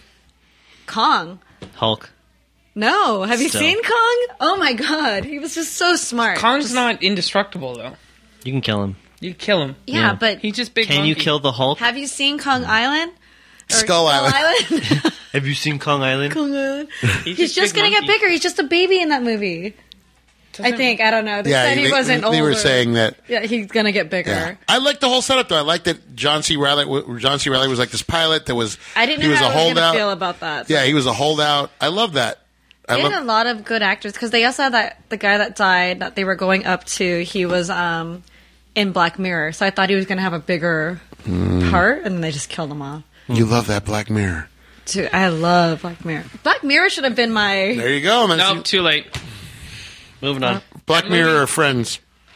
Kong. Hulk. No, have you Still. seen Kong? Oh my god, he was just so smart. Kong's Just- not indestructible, though. You can kill him. You kill him. Yeah, Yeah. but He's just big. Can you monkey. kill the Hulk? have you seen Kong Island? Or Skull Island. Island? Have you seen Kong Island? Kong Island. He's, He's just big gonna get monkey. bigger. He's just a baby in that movie. I Doesn't- think. I don't know. They Yeah. said he they, wasn't they older. were saying that. Yeah, he's gonna get bigger. Yeah. I like the whole setup though. I like that John C. Riley. John C. Riley was like this pilot that was. I didn't He know was how a I was gonna holdout. feel about that. Yeah, he was a holdout. I love that. I They love. had a lot of good actors because they also had that the guy that died that they were going up to. He was um, in Black Mirror, so I thought he was going to have a bigger Hmm. part, and then they just killed him off. You love that Black Mirror. Dude, I love Black Mirror. Black Mirror should have been my. There you go. Man. Nope, too late. Moving on. Black Mirror or Friends.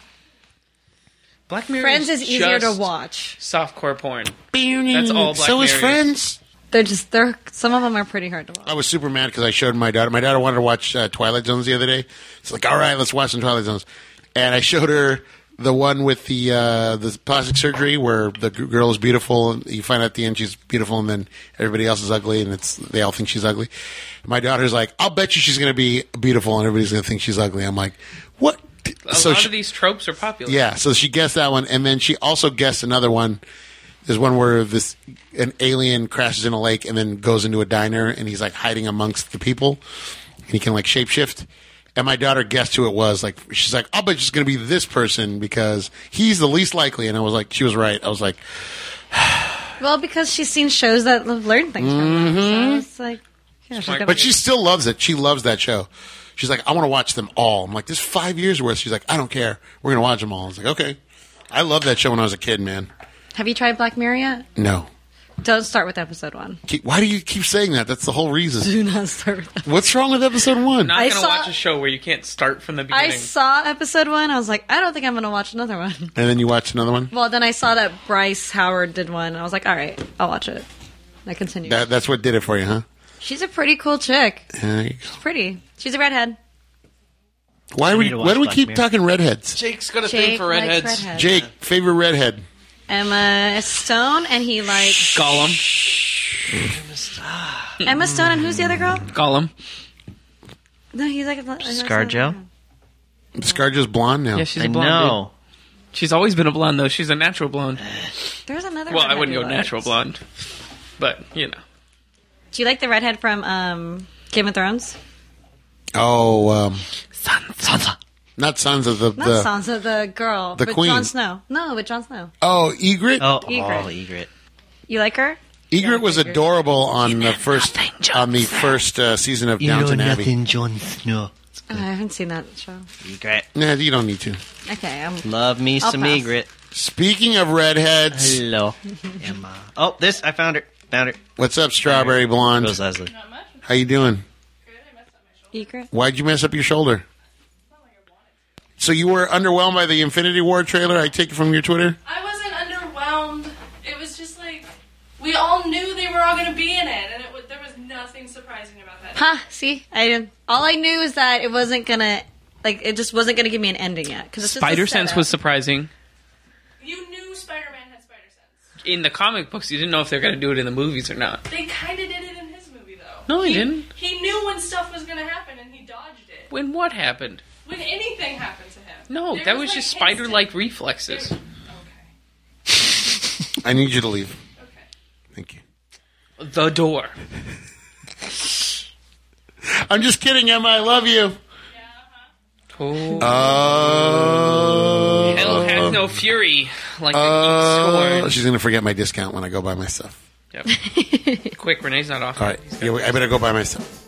Black Mirror Friends is easier to just watch. Softcore porn. That's all Black So is Mirror is. Friends. They're just they're some of them are pretty hard to watch. I was super mad because I showed my daughter. My daughter wanted to watch uh, Twilight Zones the other day. It's like, all right, let's watch some Twilight Zones. And I showed her the one with the uh, the plastic surgery where the g- girl is beautiful. And you find out at the end she's beautiful, and then everybody else is ugly, and it's they all think she's ugly. My daughter's like, I'll bet you she's going to be beautiful, and everybody's going to think she's ugly. I'm like, what? A So lot she- of these tropes are popular. yeah, so she guessed that one, and then she also guessed another one. There's one where this an alien crashes in a lake and then goes into a diner, and he's like hiding amongst the people, and he can like shapeshift. And my daughter guessed who it was. Like she's like, "I'll bet it's going to be this person because he's the least likely." And I was like, "She was right." I was like, Well, because she's seen shows that have learned things from them, Mm-hmm. so it's like, yeah, she's Smart. gonna but be- she still loves it. She loves that show. She's like, "I want to watch them all." I'm like, "There's five years worth." She's like, "I don't care. We're going to watch them all." I was like, "Okay." I loved that show when I was a kid, man. Have you tried Black Mirror yet? No. Don't start with episode one. Keep, why do you keep saying that? That's the whole reason. Do not start with that. What's wrong with episode one? Not I gonna saw- watch a show where you can't start from the I beginning. saw episode one. I was like, I don't think I'm going to watch another one. And then you watch another one? Well, then I saw that Bryce Howard did one. And I was like, all right, I'll watch it. I continued. That, that's what did it for you, huh? She's a pretty cool chick. There you go. She's pretty. She's a redhead. Why, are I we, need to why watch do we Black keep Mirror. talking redheads? Jake's got a Jake thing for likes redheads. redheads. Jake, favorite redhead. Emma Stone, and he likes Gollum. Emma Stone, and who's the other girl? Gollum. No, he's like ScarJo? Scarjo's blonde now. Yeah, she's I a blonde. dude. know. She's always been a blonde, though. She's a natural blonde. There's another. Well, I redhead wouldn't he go likes. natural blonde. But, you know. Do you like the redhead from um, Game of Thrones? Oh, um, Sansa. Not Sansa, the Not the Sansa, the girl. the but queen. Jon Snow. No, but Jon Snow. oh Ygritte. Oh, Egret. oh, Egret. You like her? Ygritte was Ygritte. adorable on the first on the first uh, season of Downton Abbey. Jon Snow. Oh, I haven't seen that show. Egret. Nah, you don't need to. Okay, I'm. Love me I'll some pass. Egret. Speaking of redheads, Hello, Emma. Oh, this I found her. Found her. what's up, Strawberry Blonde? Rose Leslie. Not much. How you doing? Good. I messed up my shoulder. Egret. Why'd you mess up your shoulder? Not like I wanted So you were underwhelmed by the Infinity War trailer, I take it from your Twitter? to. I wasn't underwhelmed. It was just like we all knew they were all going to be in it, and it was, there was nothing surprising about that. Ha! See, I didn't. All I knew is that it wasn't gonna. Like, it just wasn't gonna give me an ending yet. Because Spider Sense was surprising. You knew Spider-Man had Spider Sense. In the comic books, you didn't know if they were going to do it in the movies or not. They kind of did it in his movie, though. No, he didn't. He knew when stuff was going to happen, and he dodged it. When what happened? When anything happened to him. No, There that was like, just instant- spider-like reflexes. Okay. I need you to leave. Okay. Thank you. The door. I'm just kidding, Emma. I love you. Yeah, uh-huh. Oh. Oh. Hell has no fury like the Oh. Geek Scorn. She's going to forget my discount when I go buy my stuff. Yep. Quick, Renee's not off. All right. Yeah, I better go buy my stuff.